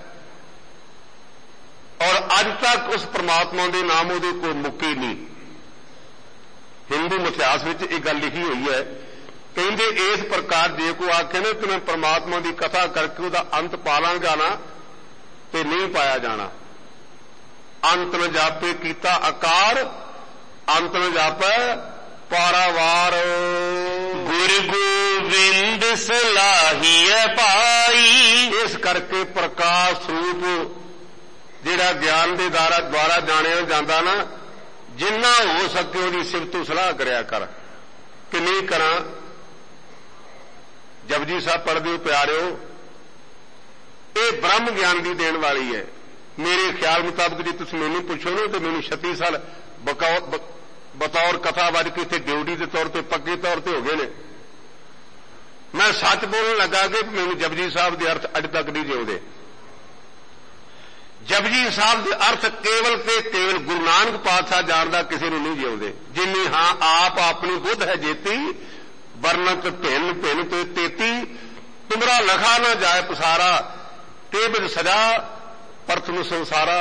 [SPEAKER 1] ਔਰ ਅੱਜ ਤੱਕ ਉਸ ਪਰਮਾਤਮਾ ਦੇ ਨਾਮ ਉਹਦੇ ਕੋਈ ਮੁੱਕੀ ਨਹੀਂ। ਹਿੰਦੂ ਇਤਿਹਾਸ ਵਿੱਚ ਇਹ ਗੱਲ ਲਿਖੀ ਹੋਈ ਹੈ। ਕਹਿੰਦੇ ਇਸ ਪ੍ਰਕਾਰ ਜੇ ਕੋਈ ਆਖੇ ਨਾ ਕਿ ਮੈਂ ਪਰਮਾਤਮਾ ਦੀ ਕਥਾ ਕਰਕੇ ਉਹਦਾ ਅੰਤ ਪਾ ਲਾਂਗਾ ਨਾ, ਤੇ ਨਹੀਂ ਪਾਇਆ ਜਾਣਾ। ਅੰਤ ਨ ਜਾਪੇ ਕੀਤਾ ਆਕਾਰ, ਅੰਤ ਨ ਜਾਪੈ ਪਾਰਾਵਾਰ।
[SPEAKER 2] ਗੁਰ ਗੋਬਿੰਦ ਸਲਾਹੀਐ ਭਾਈ।
[SPEAKER 1] ਇਸ ਕਰਕੇ ਪ੍ਰਕਾਸ਼ ਸਰੂਪ ਜਿਹੜਾ ਗਿਆਨ ਦੇ ਦੁਆਰਾ ਜਾਣਿਆ ਜਾਂਦਾ ਨਾ, ਜਿੰਨਾ ਹੋ ਸਕੇ ਉਹਦੀ ਸਿਫਤ ਸਲਾਹ ਕਰਿਆ ਕਰ। ਕਿ ਨਹੀਂ ਕਰਾਂ? ਜਪਜੀ ਸਾਹਿਬ ਪੜ੍ਹਦੇ ਹੋ ਪਿਆਰਿਓ, ਇਹ ਬ੍ਰਹਮ ਗਿਆਨ ਦੀ ਦੇਣ ਵਾਲੀ ਹੈ। ਮੇਰੇ ਖਿਆਲ ਮੁਤਾਬਕ ਜੇ ਤੁਸੀਂ ਮੈਨੂੰ ਪੁੱਛੋ ਨਾ ਤੇ ਮੈਨੂੰ 36 ਸਾਲ ਬਤੌਰ ਕਥਾਵਾਦ ਕੇ ਇੱਥੇ ਡਿਊਟੀ ਦੇ ਤੌਰ ਤੇ ਪੱਕੇ ਤੌਰ ਤੇ ਹੋ ਗਏ ਨੇ। ਮੈਂ ਸੱਚ ਬੋਲਣ ਲੱਗਾ ਕਿ ਮੈਨੂੰ ਜਪਜੀ ਸਾਹਿਬ ਦੇ ਅਰਥ ਅੱਜ ਤੱਕ ਨਹੀਂ ਜਿਉਂਦੇ। ਜਪਜੀ ਸਾਹਿਬ ਦੇ ਅਰਥ ਕੇਵਲ ਤੇ ਕੇਵਲ ਗੁਰੂ ਨਾਨਕ ਪਾਤਸ਼ਾਹ ਜਾਣਦਾ, ਕਿਸੇ ਨੂੰ ਨਹੀਂ ਜਿਉਂਦੇ। ਜਿੰਨੀ ਹਾਂ ਆਪ ਆਪਣੀ ਬੁੱਧ ਹੈ ਜੇਤੀ, ਵਰਨਤ ਭਿੰਨ ਭਿੰਨ ਤੇ ਤੇਤੀ, ਤੁਮਰਾ ਲਖਾ ਨਾ ਜਾਏ ਪਸਾਰਾ, ਤੇ ਬਿਨ ਸਜਾ ਪ੍ਰਥਮ ਸੰਸਾਰਾ।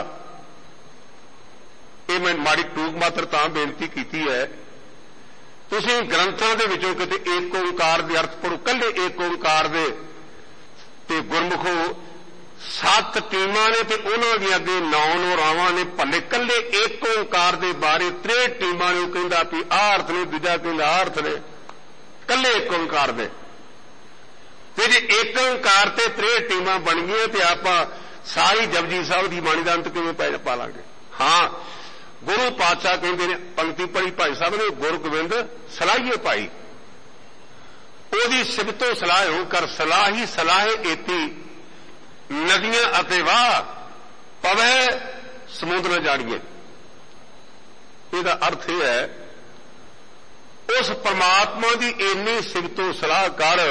[SPEAKER 1] ਇਹ ਮੈਂ ਮਾੜੀ ਟੂਕ ਮਾਤਰ ਤਾਂ ਬੇਨਤੀ ਕੀਤੀ ਹੈ। ਤੁਸੀਂ ਗ੍ਰੰਥਾਂ ਦੇ ਵਿੱਚੋਂ ਕਿਤੇ ਏਕ ਓੰਕਾਰ ਦੇ ਅਰਥ ਪੜ੍ਹੋ, ਕੱਲੇ ਏਕ ਓੰਕਾਰ ਦੇ, ਤੇ ਗੁਰਮੁਖੋ 7 ਟੀਮਾਂ ਨੇ ਤੇ ਉਹਨਾਂ ਦੀਆਂ ਅੱਗੇ 9 ਰਾਵਾਂ ਨੇ। ਭੱਲੇ ਕੱਲੇ ਇੱਕ ਓਂਕਾਰ ਦੇ ਬਾਰੇ 63 ਟੀਮਾਂ ਨੇ। ਉਹ ਕਹਿੰਦਾ ਵੀ ਆਹ ਅਰਥ ਨੇ, ਦੂਜਾ ਕਹਿੰਦਾ ਆਹ ਅਰਥ ਨੇ, ਕੱਲੇ ਇੱਕ ਓਂਕਾਰ ਦੇ। ਤੇ ਜੇ ਇੱਕ ਓਂਕਾਰ ਤੇ 63 ਟੀਮਾਂ ਬਣ ਗਈਆਂ ਤੇ ਆਪਾਂ ਸਾਰੀ ਜਪਜੀ ਸਾਹਿਬ ਦੀ ਬਾਣੀ ਦਾ ਅੰਤ ਕਿਵੇਂ ਪਾ ਲਾਂਗੇ? ਹਾਂ, ਗੁਰੂ ਪਾਤਸ਼ਾਹ ਕਹਿੰਦੇ ਨੇ, ਪੰਕਤੀ ਪੜ੍ਹੀ ਭਾਈ ਸਾਹਿਬ ਨੇ, ਗੁਰ ਗੋਬਿੰਦ ਸਲਾਹੀਏ ਭਾਈ, ਉਹਦੀ ਸਿਫਤੋ ਸਲਾਹਿਓ ਕਰ, ਸਲਾਹੀ ਸਲਾਹੇ ਏਤੀ ਨਦੀਆਂ ਅਤੇ ਵਾਹ ਪਵੈ ਸਮੁੰਦਰ न ਜਾਣੀਏ। ਇਹਦਾ ਅਰਥ ਇਹ ਹੈ, ਉਸ ਪਰਮਾਤਮਾ ਦੀ ਇੰਨੀ ਸਿਫਤੋ ਸਲਾਹ ਕਰ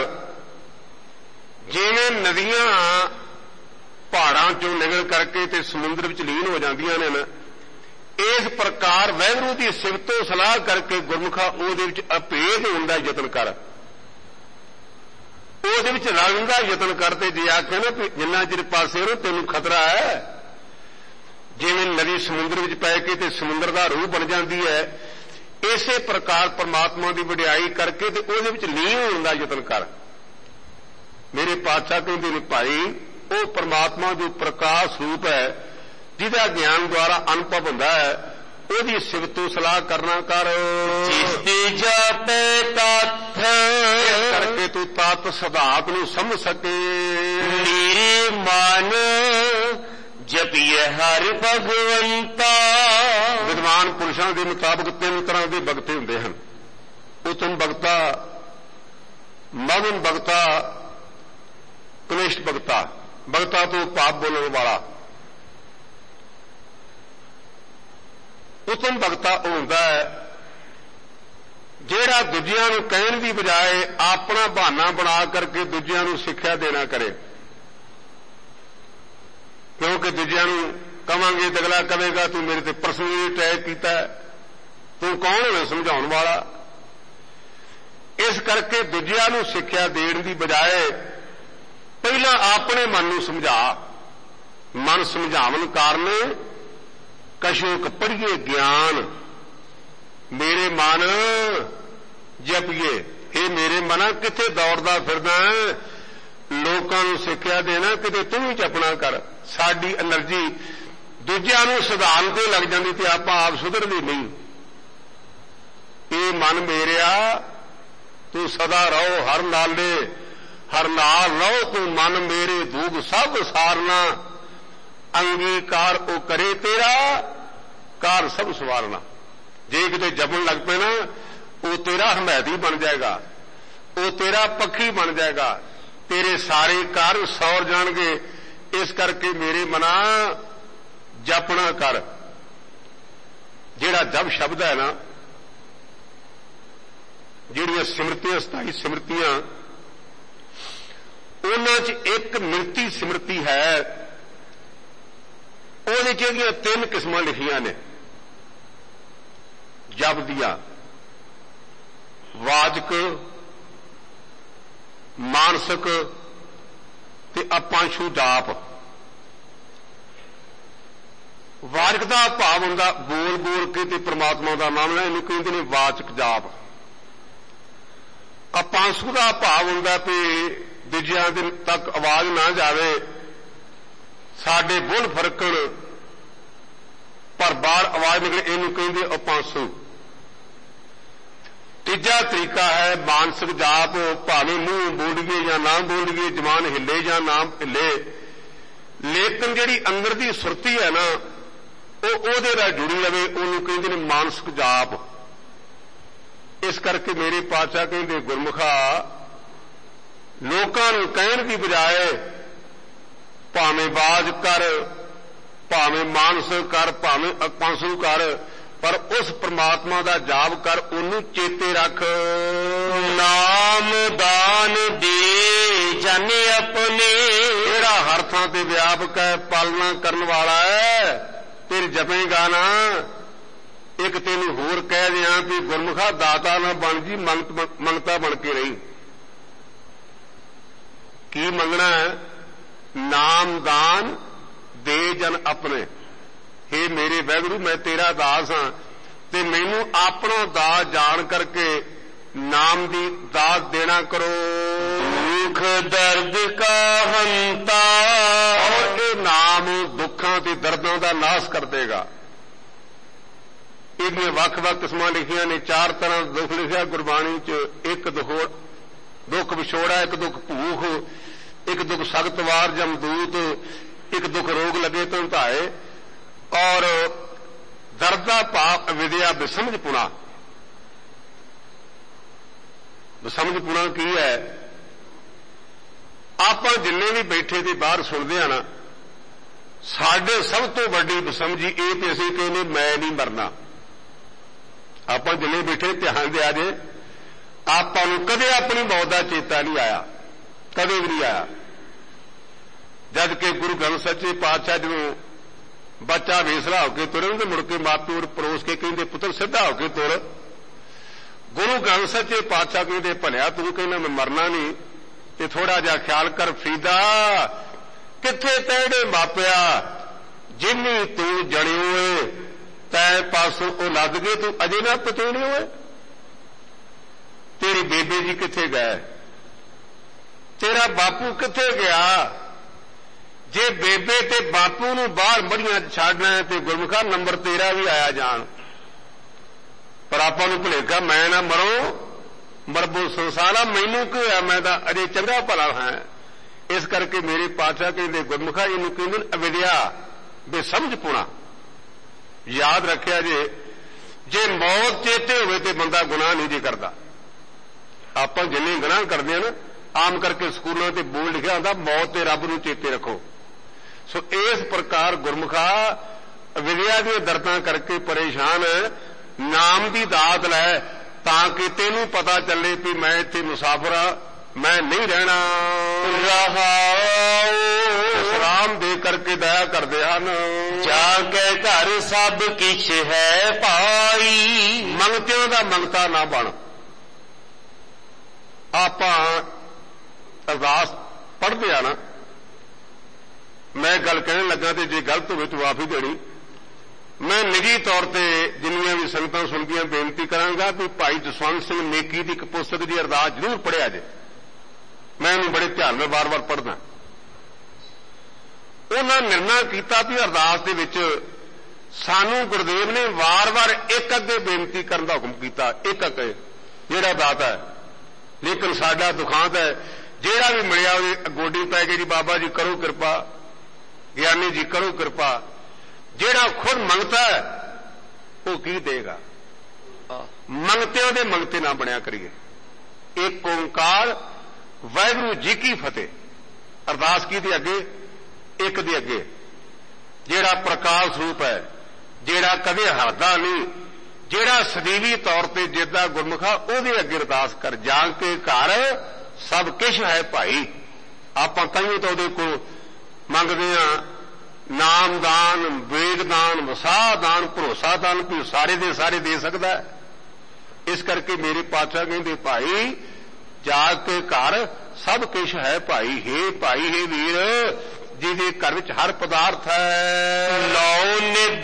[SPEAKER 1] ਜਿਵੇਂ ਨਦੀਆਂ ਪਹਾੜਾਂ ਚੋਂ ਨਿਕਲ ਕਰਕੇ ਤੇ ਸਮੁੰਦਰ ਵਿੱਚ ਲੀਨ ਹੋ ਜਾਂਦੀਆਂ ਨੇ ਨਾ, ਇਸ ਪ੍ਰਕਾਰ ਵਾਹਿਗੁਰੂ ਦੀ ਸਿਫਤੋ ਸਲਾਹ ਕਰਕੇ ਗੁਰਮੁਖਾ ਉਹਦੇ ਵਿੱਚ ਅਭੇਦ ਹੋਣ ਦਾ ਯਤਨ ਕਰ, ਉਹਦੇ ਵਿੱਚ ਰਲਣ ਦਾ ਯਤਨ ਕਰ। ਤੇ ਜੇ ਆਖੇ ਨਾ ਵੀ ਜਿੰਨਾ ਚਿਰ ਪਾਸੇ ਨੂੰ ਤੈਨੂੰ ਖਤਰਾ ਹੈ, ਜਿਵੇਂ ਨਦੀ ਸਮੁੰਦਰ ਵਿੱਚ ਪੈ ਕੇ ਤੇ ਸਮੁੰਦਰ ਦਾ ਰੂਪ ਬਣ ਜਾਂਦੀ ਹੈ, ਇਸੇ ਪ੍ਰਕਾਰ ਪਰਮਾਤਮਾ ਦੀ ਵਡਿਆਈ ਕਰਕੇ ਤੇ ਉਹਦੇ ਵਿੱਚ ਲੀਨ ਹੋਣ ਦਾ ਯਤਨ ਕਰ। ਮੇਰੇ ਪਾਤਸ਼ਾਹ ਕਹਿੰਦੇ ਨੇ ਭਾਈ, ਉਹ ਪਰਮਾਤਮਾ ਜੋ ਪ੍ਰਕਾਸ਼ ਰੂਪ ਹੈ, ਜਿਹਦਾ ਗਿਆਨ ਦੁਆਰਾ ਅਨੁਭਵ ਹੁੰਦਾ ਹੈ, ਉਹਦੀ ਸਿਫਤੋ ਸਲਾਹ ਕਰਨਾ ਕਰ।
[SPEAKER 2] ਜਿਸਤੇ ਜਾਪੇ ਤੱਥ,
[SPEAKER 1] ਇਸ ਕਰਕੇ ਤੂੰ ਤਤ ਸਿਧਾਂਤ ਨੂੰ ਸਮਝ ਸਕੇ।
[SPEAKER 2] ਮੇਰੇ ਮਨ ਜਪੀਏ ਹਰਿ ਭਗਵੰਤਾ।
[SPEAKER 1] ਵਿਦਵਾਨ ਪੁਰਸ਼ਾਂ ਦੇ ਮੁਤਾਬਕ 3 ਤਰ੍ਹਾਂ ਦੇ ਭਗਤੇ ਹੁੰਦੇ ਹਨ। ਉਤਮ ਭਗਤਾ, ਮਗਨ ਭਗਤਾ, ਕਨਿਸ਼ਟ ਭਗਤਾ। ਭਗਤਾ ਤੋਂ ਭਾਵ ਬੋਲਣ ਵਾਲਾ। ਉਤਮ ਭਗਤਾ ਉਹ ਹੁੰਦਾ ਹੈ ਜਿਹੜਾ ਦੂਜਿਆਂ ਨੂੰ ਕਹਿਣ ਦੀ ਬਜਾਏ ਆਪਣਾ ਬਹਾਨਾ ਬਣਾ ਕਰਕੇ ਦੂਜਿਆਂ ਨੂੰ ਸਿੱਖਿਆ ਦੇਣਾ ਕਰੇ। ਕਿਉਂਕਿ ਦੂਜਿਆਂ ਨੂੰ ਕਵਾਂਗੇ ਤਾਂ ਅਗਲਾ ਕਹੇਗਾ ਤੂੰ ਮੇਰੇ ਤੇ ਪਰਸਨਲੀ ਅਟੈਕ ਕੀਤਾ, ਤੂੰ ਕੌਣ ਹੋਵੇ ਸਮਝਾਉਣ ਵਾਲਾ। ਇਸ ਕਰਕੇ ਦੂਜਿਆਂ ਨੂੰ ਸਿੱਖਿਆ ਦੇਣ ਦੀ ਬਜਾਏ ਪਹਿਲਾਂ ਆਪਣੇ ਮਨ ਨੂੰ ਸਮਝਾ। ਮਨ ਸਮਝਾਵਨ ਕਾਰਨ ਕਛੁਕ ਪੜ੍ਹੀਏ ਗਿਆਨ, ਮੇਰੇ ਮਨ ਜਪੀਏ। ਇਹ ਮੇਰੇ ਮਨਾ ਕਿੱਥੇ ਦੌੜਦਾ ਫਿਰਦਾ, ਲੋਕਾਂ ਨੂੰ ਸਿੱਖਿਆ ਦੇਣਾ, ਕਿਤੇ ਤੂੰ ਵੀ ਜਪਣਾ ਕਰ। ਸਾਡੀ એનર્ਜੀ ਦੂਜਿਆਂ ਨੂੰ ਸੁਧਾਰਨ ਤੇ ਲੱਗ ਜਾਂਦੀ ਤੇ ਆਪਾਂ ਆਪ ਸੁਧਰਦੇ ਨਹੀਂ। ਇਹ ਮਨ ਮੇਰਿਆ ਤੂੰ ਸਦਾ ਰਹੋ ਹਰ ਨਾਲੇ, ਹਰ ਨਾਲ ਰਹੋ ਤੂੰ ਮਨ ਮੇਰੇ ਦੂਗ ਸਭ ਸਾਰਨਾ। ਅੰਗੀਕਾਰ ਉਹ ਕਰੇ ਤੇਰਾ, ਕਾਰ ਸਭ ਸਵਾਰਨਾ। ਜੇ ਕਿਤੇ ਜਪਣ ਲੱਗ ਪਏ ਨਾ, ਉਹ ਤੇਰਾ ਹਮਾਇਤੀ ਬਣ ਜਾਏਗਾ, ਉਹ ਤੇਰਾ ਪੱਖੀ ਬਣ ਜਾਏਗਾ, ਤੇਰੇ ਸਾਰੇ ਕਾਰਜ ਸੌਰ ਜਾਣਗੇ। ਇਸ ਕਰਕੇ ਮੇਰੇ ਮਨਾ ਜਪਣਾ ਕਰ। ਜਿਹੜਾ ਜਪ ਸ਼ਬਦ ਹੈ ਨਾ, ਜਿਹੜੀਆਂ ਸਿਮਰਤੀਆਂ 27 ਸਿਮਰਤੀਆਂ, ਉਹਨਾਂ 'ਚ ਇੱਕ ਮਿਰਤੀ ਸਿਮਰਤੀ ਹੈ। ਉਹਦੇ 'ਚ ਇਹਦੀਆਂ 3 ਕਿਸਮਾਂ ਲਿਖੀਆਂ ਨੇ ਜਪ ਦੀਆਂ, ਵਾਚਕ, ਮਾਨਸਿਕ ਤੇ ਅਪਾਂਸ਼ੂ ਜਾਪ। ਵਾਚਕ ਦਾ ਭਾਵ ਹੁੰਦਾ ਬੋਲ ਬੋਲ ਕੇ ਤੇ ਪ੍ਰਮਾਤਮਾ ਦਾ ਨਾਮ ਲੈਣਾ, ਇਹਨੂੰ ਕਹਿੰਦੇ ਨੇ ਵਾਚਕ ਜਾਪ। ਅਪਾਂਸ਼ੂ ਦਾ ਭਾਵ ਹੁੰਦਾ ਵੀ ਦੂਜਿਆਂ ਦੇ ਤੱਕ ਆਵਾਜ਼ ਨਾ ਜਾਵੇ, ਸਾਡੇ ਬੁੱਲ ਫਰਕਣ ਪਰ ਬਾਹਰ ਆਵਾਜ਼ ਨਿਕਲੇ, ਇਹਨੂੰ ਕਹਿੰਦੇ ਅਪਾਂਸ਼ੂ। ਤੀਜਾ ਤਰੀਕਾ ਹੈ ਮਾਨਸਿਕ ਜਾਪ, ਭਾਵੇਂ ਮੂੰਹ ਬੋਲੀਏ ਜਾਂ ਨਾ ਬੋਲੀਏ, ਜ਼ਬਾਨ ਹਿੱਲੇ ਜਾਂ ਨਾ ਹਿੱਲੇ, ਲੇਕਿਨ ਜਿਹੜੀ ਅੰਦਰ ਦੀ ਸੁਰਤੀ ਹੈ ਨਾ, ਉਹ ਉਹਦੇ ਨਾਲ ਜੁੜੀ ਰਵੇ, ਉਹਨੂੰ ਕਹਿੰਦੇ ਨੇ ਮਾਨਸਿਕ ਜਾਪ। ਇਸ ਕਰਕੇ ਮੇਰੇ ਪਾਤਸ਼ਾਹ ਕਹਿੰਦੇ ਗੁਰਮੁਖਾ, ਲੋਕਾਂ ਨੂੰ ਕਹਿਣ ਦੀ ਬਜਾਏ ਭਾਵੇਂ ਬਾਜ ਕਰ, ਭਾਵੇਂ ਮਾਨਸਿਕ ਕਰ, ਭਾਵੇਂ ਅਪਾਂਸ਼ੂ ਕਰ, ਪਰ ਉਸ ਪ੍ਰਮਾਤਮਾ ਦਾ ਜਾਪ ਕਰ, ਉਹਨੂੰ ਚੇਤੇ ਰੱਖ।
[SPEAKER 2] ਨਾਮ ਦਾਨ ਦੇ ਜਨ ਆਪਣੇ,
[SPEAKER 1] ਜਿਹੜਾ ਹਰ ਥਾਂ ਤੇ ਵਿਆਪਕ ਹੈ, ਪਾਲਣਾ ਕਰਨ ਵਾਲਾ ਹੈ, ਫਿਰ ਜਪੇਗਾ ਨਾ। ਇੱਕ ਤੈਨੂੰ ਹੋਰ ਕਹਿ ਦਿਆਂ ਵੀ ਗੁਰਮੁਖਾ ਦਾਤਾ ਨਾ ਬਣ ਜੀ, ਮੰਗਤਾ ਬਣ ਕੇ ਰਹੀ। ਕੀ ਮੰਗਣਾ ਹੈ? ਨਾਮ ਦਾਨ ਦੇ ਜਨ ਆਪਣੇ। ਹੇ ਮੇਰੇ ਵਾਹਿਗੁਰੂ, ਮੈਂ ਤੇਰਾ ਦਾਸ ਹਾਂ ਤੇ ਮੈਨੂੰ ਆਪਣਾ ਦਾਸ ਜਾਣ ਕਰਕੇ ਨਾਮ ਦੀ ਦਾਤ ਦੇਣਾ ਕਰੋ।
[SPEAKER 2] ਦੁੱਖ ਦਰਦ ਕਾ ਹੰਤਾ,
[SPEAKER 1] ਔਰ ਇਹ ਨਾਮ ਦੁੱਖਾਂ ਤੇ ਦਰਦਾਂ ਦਾ ਨਾਸ਼ ਕਰ ਦੇਗਾ। ਇਹਦੀਆਂ ਵੱਖ-ਵੱਖ ਕਿਸਮਾਂ ਲਿਖੀਆਂ ਨੇ, 4 ਤਰ੍ਹਾਂ ਦਾ ਦੁੱਖ ਲਿਖਿਆ ਗੁਰਬਾਣੀ 'ਚ। ਇੱਕ ਦੁੱਖ ਵਿਛੋੜਾ, ਇੱਕ ਦੁੱਖ ਭੂਖ, ਇੱਕ ਦੁੱਖ ਸਖਤ ਵਾਰ ਜਮਦੂਤ, ਇੱਕ ਦੁੱਖ ਰੋਗ ਲੱਗੇ ਤੋਂ ਧਾਏ, ਔਰ ਦਰਦਾ ਭਾਵ ਵਿਦਿਆ ਬਿਸਮਝ ਪੁਣਾ। ਬਿਸਮਝ ਪੁਣਾ ਕੀ ਹੈ? ਆਪਾਂ ਜਿੰਨੇ ਵੀ ਬੈਠੇ ਤੇ ਬਾਹਰ ਸੁਣਦੇ ਆ ਨਾ, ਸਾਡੇ ਸਭ ਤੋਂ ਵੱਡੀ ਬਿਸਮਝੀ ਇਹ ਤੇ ਅਸੀਂ ਕਹਿੰਦੇ ਮੈਂ ਨਹੀਂ ਮਰਨਾ। ਆਪਾਂ ਜਿੰਨੇ ਬੈਠੇ ਧਿਆਨ ਦੇ ਆ ਜੇ, ਆਪਾਂ ਨੂੰ ਕਦੇ ਆਪਣੀ ਮੌਤ ਦਾ ਚੇਤਾ ਨਹੀਂ ਆਇਆ, ਕਦੇ ਵੀ ਨਹੀਂ ਆਇਆ। ਜਦ ਕਿ ਗੁਰੂ ਗ੍ਰੰਥ ਸੱਚੇ ਪਾਤਸ਼ਾਹ ਜਦੋਂ ਬੱਚਾ ਵੇਸਲਾ ਹੋ ਕੇ ਤੁਰੇ ਤੇ ਮੁੜ ਕੇ ਮਾਪਿਓ ਪਰੋਸ ਕੇ ਕਹਿੰਦੇ ਪੁੱਤਰ ਸਿੱਧਾ ਹੋ ਕੇ ਤੁਰ। ਗੁਰੂ ਗ੍ਰੰਥ ਸੱਚੇ ਪਾਤਸ਼ਾਹ ਕਹਿੰਦੇ ਭਲਿਆ ਤੂੰ ਕਹਿੰਦਾ ਮੈਂ ਮਰਨਾ ਨਹੀਂ, ਤੇ ਥੋੜਾ ਜਿਹਾ ਖਿਆਲ ਕਰ ਫਰੀਦਾ, ਕਿੱਥੇ ਤੈੜੇ ਮਾਪਿਆ ਜਿੰਨੀ ਤੂੰ ਜਣਿਓ ਏ, ਤੈ ਪਾਸੋਂ ਉਹ ਲੱਦ ਗਏ ਤੂੰ ਅਜੇ ਨਾ ਪਤੋਣਿਓ ਏ। ਤੇਰੀ ਬੇਬੇ ਜੀ ਕਿੱਥੇ ਗਏ, ਤੇਰਾ ਬਾਪੂ ਕਿੱਥੇ ਗਿਆ? ਜੇ ਬੇਬੇ ਤੇ ਬਾਪੂ ਨੂੰ ਬਾਹਰ ਮੜੀਆਂ ਛੱਡਣਾ ਹੈ ਤੇ ਗੁਰਮੁਖਾ ਨੰਬਰ ਤੇਰਾ ਵੀ ਆਇਆ ਜਾਣ। ਪਰ ਆਪਾਂ ਨੂੰ ਭੁਲੇਖਾ ਮੈਂ ਨਾ ਮਰੋ, ਮਰਬੋ ਸੰਸਾਰਾ, ਮੈਨੂੰ ਕੀ ਹੋਇਆ, ਮੈਂ ਤਾਂ ਅਜੇ ਚੰਗਾ ਭਲਾ ਹਾਂ। ਇਸ ਕਰਕੇ ਮੇਰੇ ਪਾਤਸ਼ਾਹ ਕਹਿੰਦੇ ਗੁਰਮੁਖਾ ਇਹਨੂੰ ਕਹਿੰਦੇ ਅਵਿਦਿਆ ਬੇਸਮਝ ਪੁਣਾ। ਯਾਦ ਰੱਖਿਆ ਜੇ ਮੌਤ ਚੇਤੇ ਹੋਵੇ ਤੇ ਬੰਦਾ ਗੁਨਾਹ ਨਹੀਂ ਜੇ ਕਰਦਾ। ਆਪਾਂ ਜਿੰਨੇ ਗੁਨਾਹ ਕਰਦੇ ਆ ਨਾ, ਆਮ ਕਰਕੇ ਸਕੂਲਾਂ ਤੇ ਬੋਰਡ ਲਿਖਿਆ ਹੁੰਦਾ ਮੌਤ ਤੇ ਰੱਬ ਨੂੰ ਚੇਤੇ ਰੱਖੋ। ਸੋ ਇਸ ਪ੍ਰਕਾਰ ਗੁਰਮੁਖਾ ਵਿਦਿਆ ਦੀਆਂ ਦਰਦਾਂ ਕਰਕੇ ਪਰੇਸ਼ਾਨ, ਨਾਮ ਦੀ ਦਾਤ ਲੈ ਤਾਂ ਕਿ ਤੈਨੂੰ ਪਤਾ ਚੱਲੇ ਵੀ ਮੈਂ ਇੱਥੇ ਮੁਸਾਫਰ ਆ, ਮੈਂ ਨਹੀਂ ਰਹਿਣਾ। ਸਲਾਮ ਦੇ ਕਰਕੇ ਦਇਆ ਕਰਦੇ ਹਨ।
[SPEAKER 2] ਜਾ ਕੇ ਘਰ ਸਭ ਕਿਛ ਹੈ ਪਾਈ,
[SPEAKER 1] ਮੰਗਤਿਆਂ ਦਾ ਮੰਗਤਾ ਨਾ ਬਣ। ਆਪਾਂ ਅਰਦਾਸ ਪੜ੍ਹਦੇ ਆ ਨਾ, ਮੈਂ ਗੱਲ ਕਹਿਣ ਲੱਗਾ ਤੇ ਜੇ ਗਲਤ ਹੋਵੇ ਤਾਂ ਮਾਫੀ ਦੇਣੀ। ਮੈਂ ਨਿੱਜੀ ਤੌਰ ਤੇ ਜਿੰਨੀਆਂ ਵੀ ਸੰਗਤਾਂ ਸੁਣਦੀਆਂ ਬੇਨਤੀ ਕਰਾਂਗਾ ਕਿ ਭਾਈ ਜਸਵੰਤ ਸਿੰਘ ਨੇਕੀ ਦੀ ਇੱਕ ਪੁਸਤਕ ਦੀ ਅਰਦਾਸ ਜ਼ਰੂਰ ਪੜ੍ਹਿਆ ਜੇ। ਮੈਂ ਇਹਨੂੰ ਬੜੇ ਧਿਆਨ ਨਾਲ ਵਾਰ-ਵਾਰ ਪੜ੍ਹਦਾ। ਉਹਨਾਂ ਨਿਰਣਾ ਕੀਤਾ ਵੀ ਅਰਦਾਸ ਦੇ ਵਿੱਚ ਸਾਨੂੰ ਗੁਰਦੇਵ ਨੇ ਵਾਰ-ਵਾਰ ਇੱਕ ਅੱਗੇ ਬੇਨਤੀ ਕਰਨ ਦਾ ਹੁਕਮ ਕੀਤਾ, ਇੱਕ ਅੱਗੇ ਜਿਹੜਾ ਦਾਤਾ ਹੈ। ਲੇਕਿਨ ਸਾਡਾ ਦੁਖਾਂਤ ਹੈ, ਜਿਹੜਾ ਵੀ ਮਿਲਿਆ ਉਹਦੀ ਗੋਡੀ ਪੈ ਗਈ ਜੀ ਬਾਬਾ ਜੀ ਕਰੋ ਕਿਰਪਾ, ਗਿਆਨੀ ਜੀ ਕਰੋ ਕਿਰਪਾ। ਜਿਹੜਾ ਖੁਦ ਮੰਗਤਾ ਹੈ ਉਹ ਕੀ ਦੇਗਾ? ਮੰਗਤਿਆਂ ਦੇ ਮੰਗਤੇ ਨਾ ਬਣਿਆ ਕਰੀਏ। ਇੱਕ ਓੰਕਾਰ ਵਾਹਿਗੁਰੂ ਜੀ ਕੀ ਫਤਿਹ। ਅਰਦਾਸ ਕੀਤੇ ਅੱਗੇ, ਇੱਕ ਦੇ ਅੱਗੇ, ਜਿਹੜਾ ਪ੍ਰਕਾਸ਼ ਰੂਪ ਹੈ, ਜਿਹੜਾ ਕਦੇ ਹਰਦਾ ਨਹੀਂ, ਜਿਹੜਾ ਸਦੀਵੀ ਤੌਰ ਤੇ ਜਿੱਦਾਂ ਗੁਰਮੁਖਾ, ਉਹਦੇ ਅੱਗੇ ਅਰਦਾਸ ਕਰ। ਜਾਣ ਕੇ ਘਰ ਸਭ ਕੁਛ ਹੈ ਭਾਈ। ਆਪਾਂ ਤਾਂਹੀਓ ਤਾਂ ਉਹਦੇ ਕੋਲ ਮੰਗਦੇ ਹਾਂ ਨਾਮਦਾਨ, ਵੇਗਦਾਨ, ਵਸਾਦਾਨ, ਭਰੋਸਾਦਾਨ, ਵੀ ਸਾਰੇ ਦੇ ਸਾਰੇ ਦੇ ਸਕਦਾ ਹੈ। ਇਸ ਕਰਕੇ ਮੇਰੇ ਪਾਤਸ਼ਾਹ ਕਹਿੰਦੇ ਭਾਈ ਜਾ ਕੇ ਘਰ ਸਭ ਕੁਛ ਹੈ ਭਾਈ। ਹੈ ਭਾਈ, ਹੈ ਵੀਰ, ਜਿਹਦੇ ਘਰ ਵਿੱਚ ਹਰ ਪਦਾਰਥ ਹੈ।
[SPEAKER 2] ਲਓ ਨਿਧ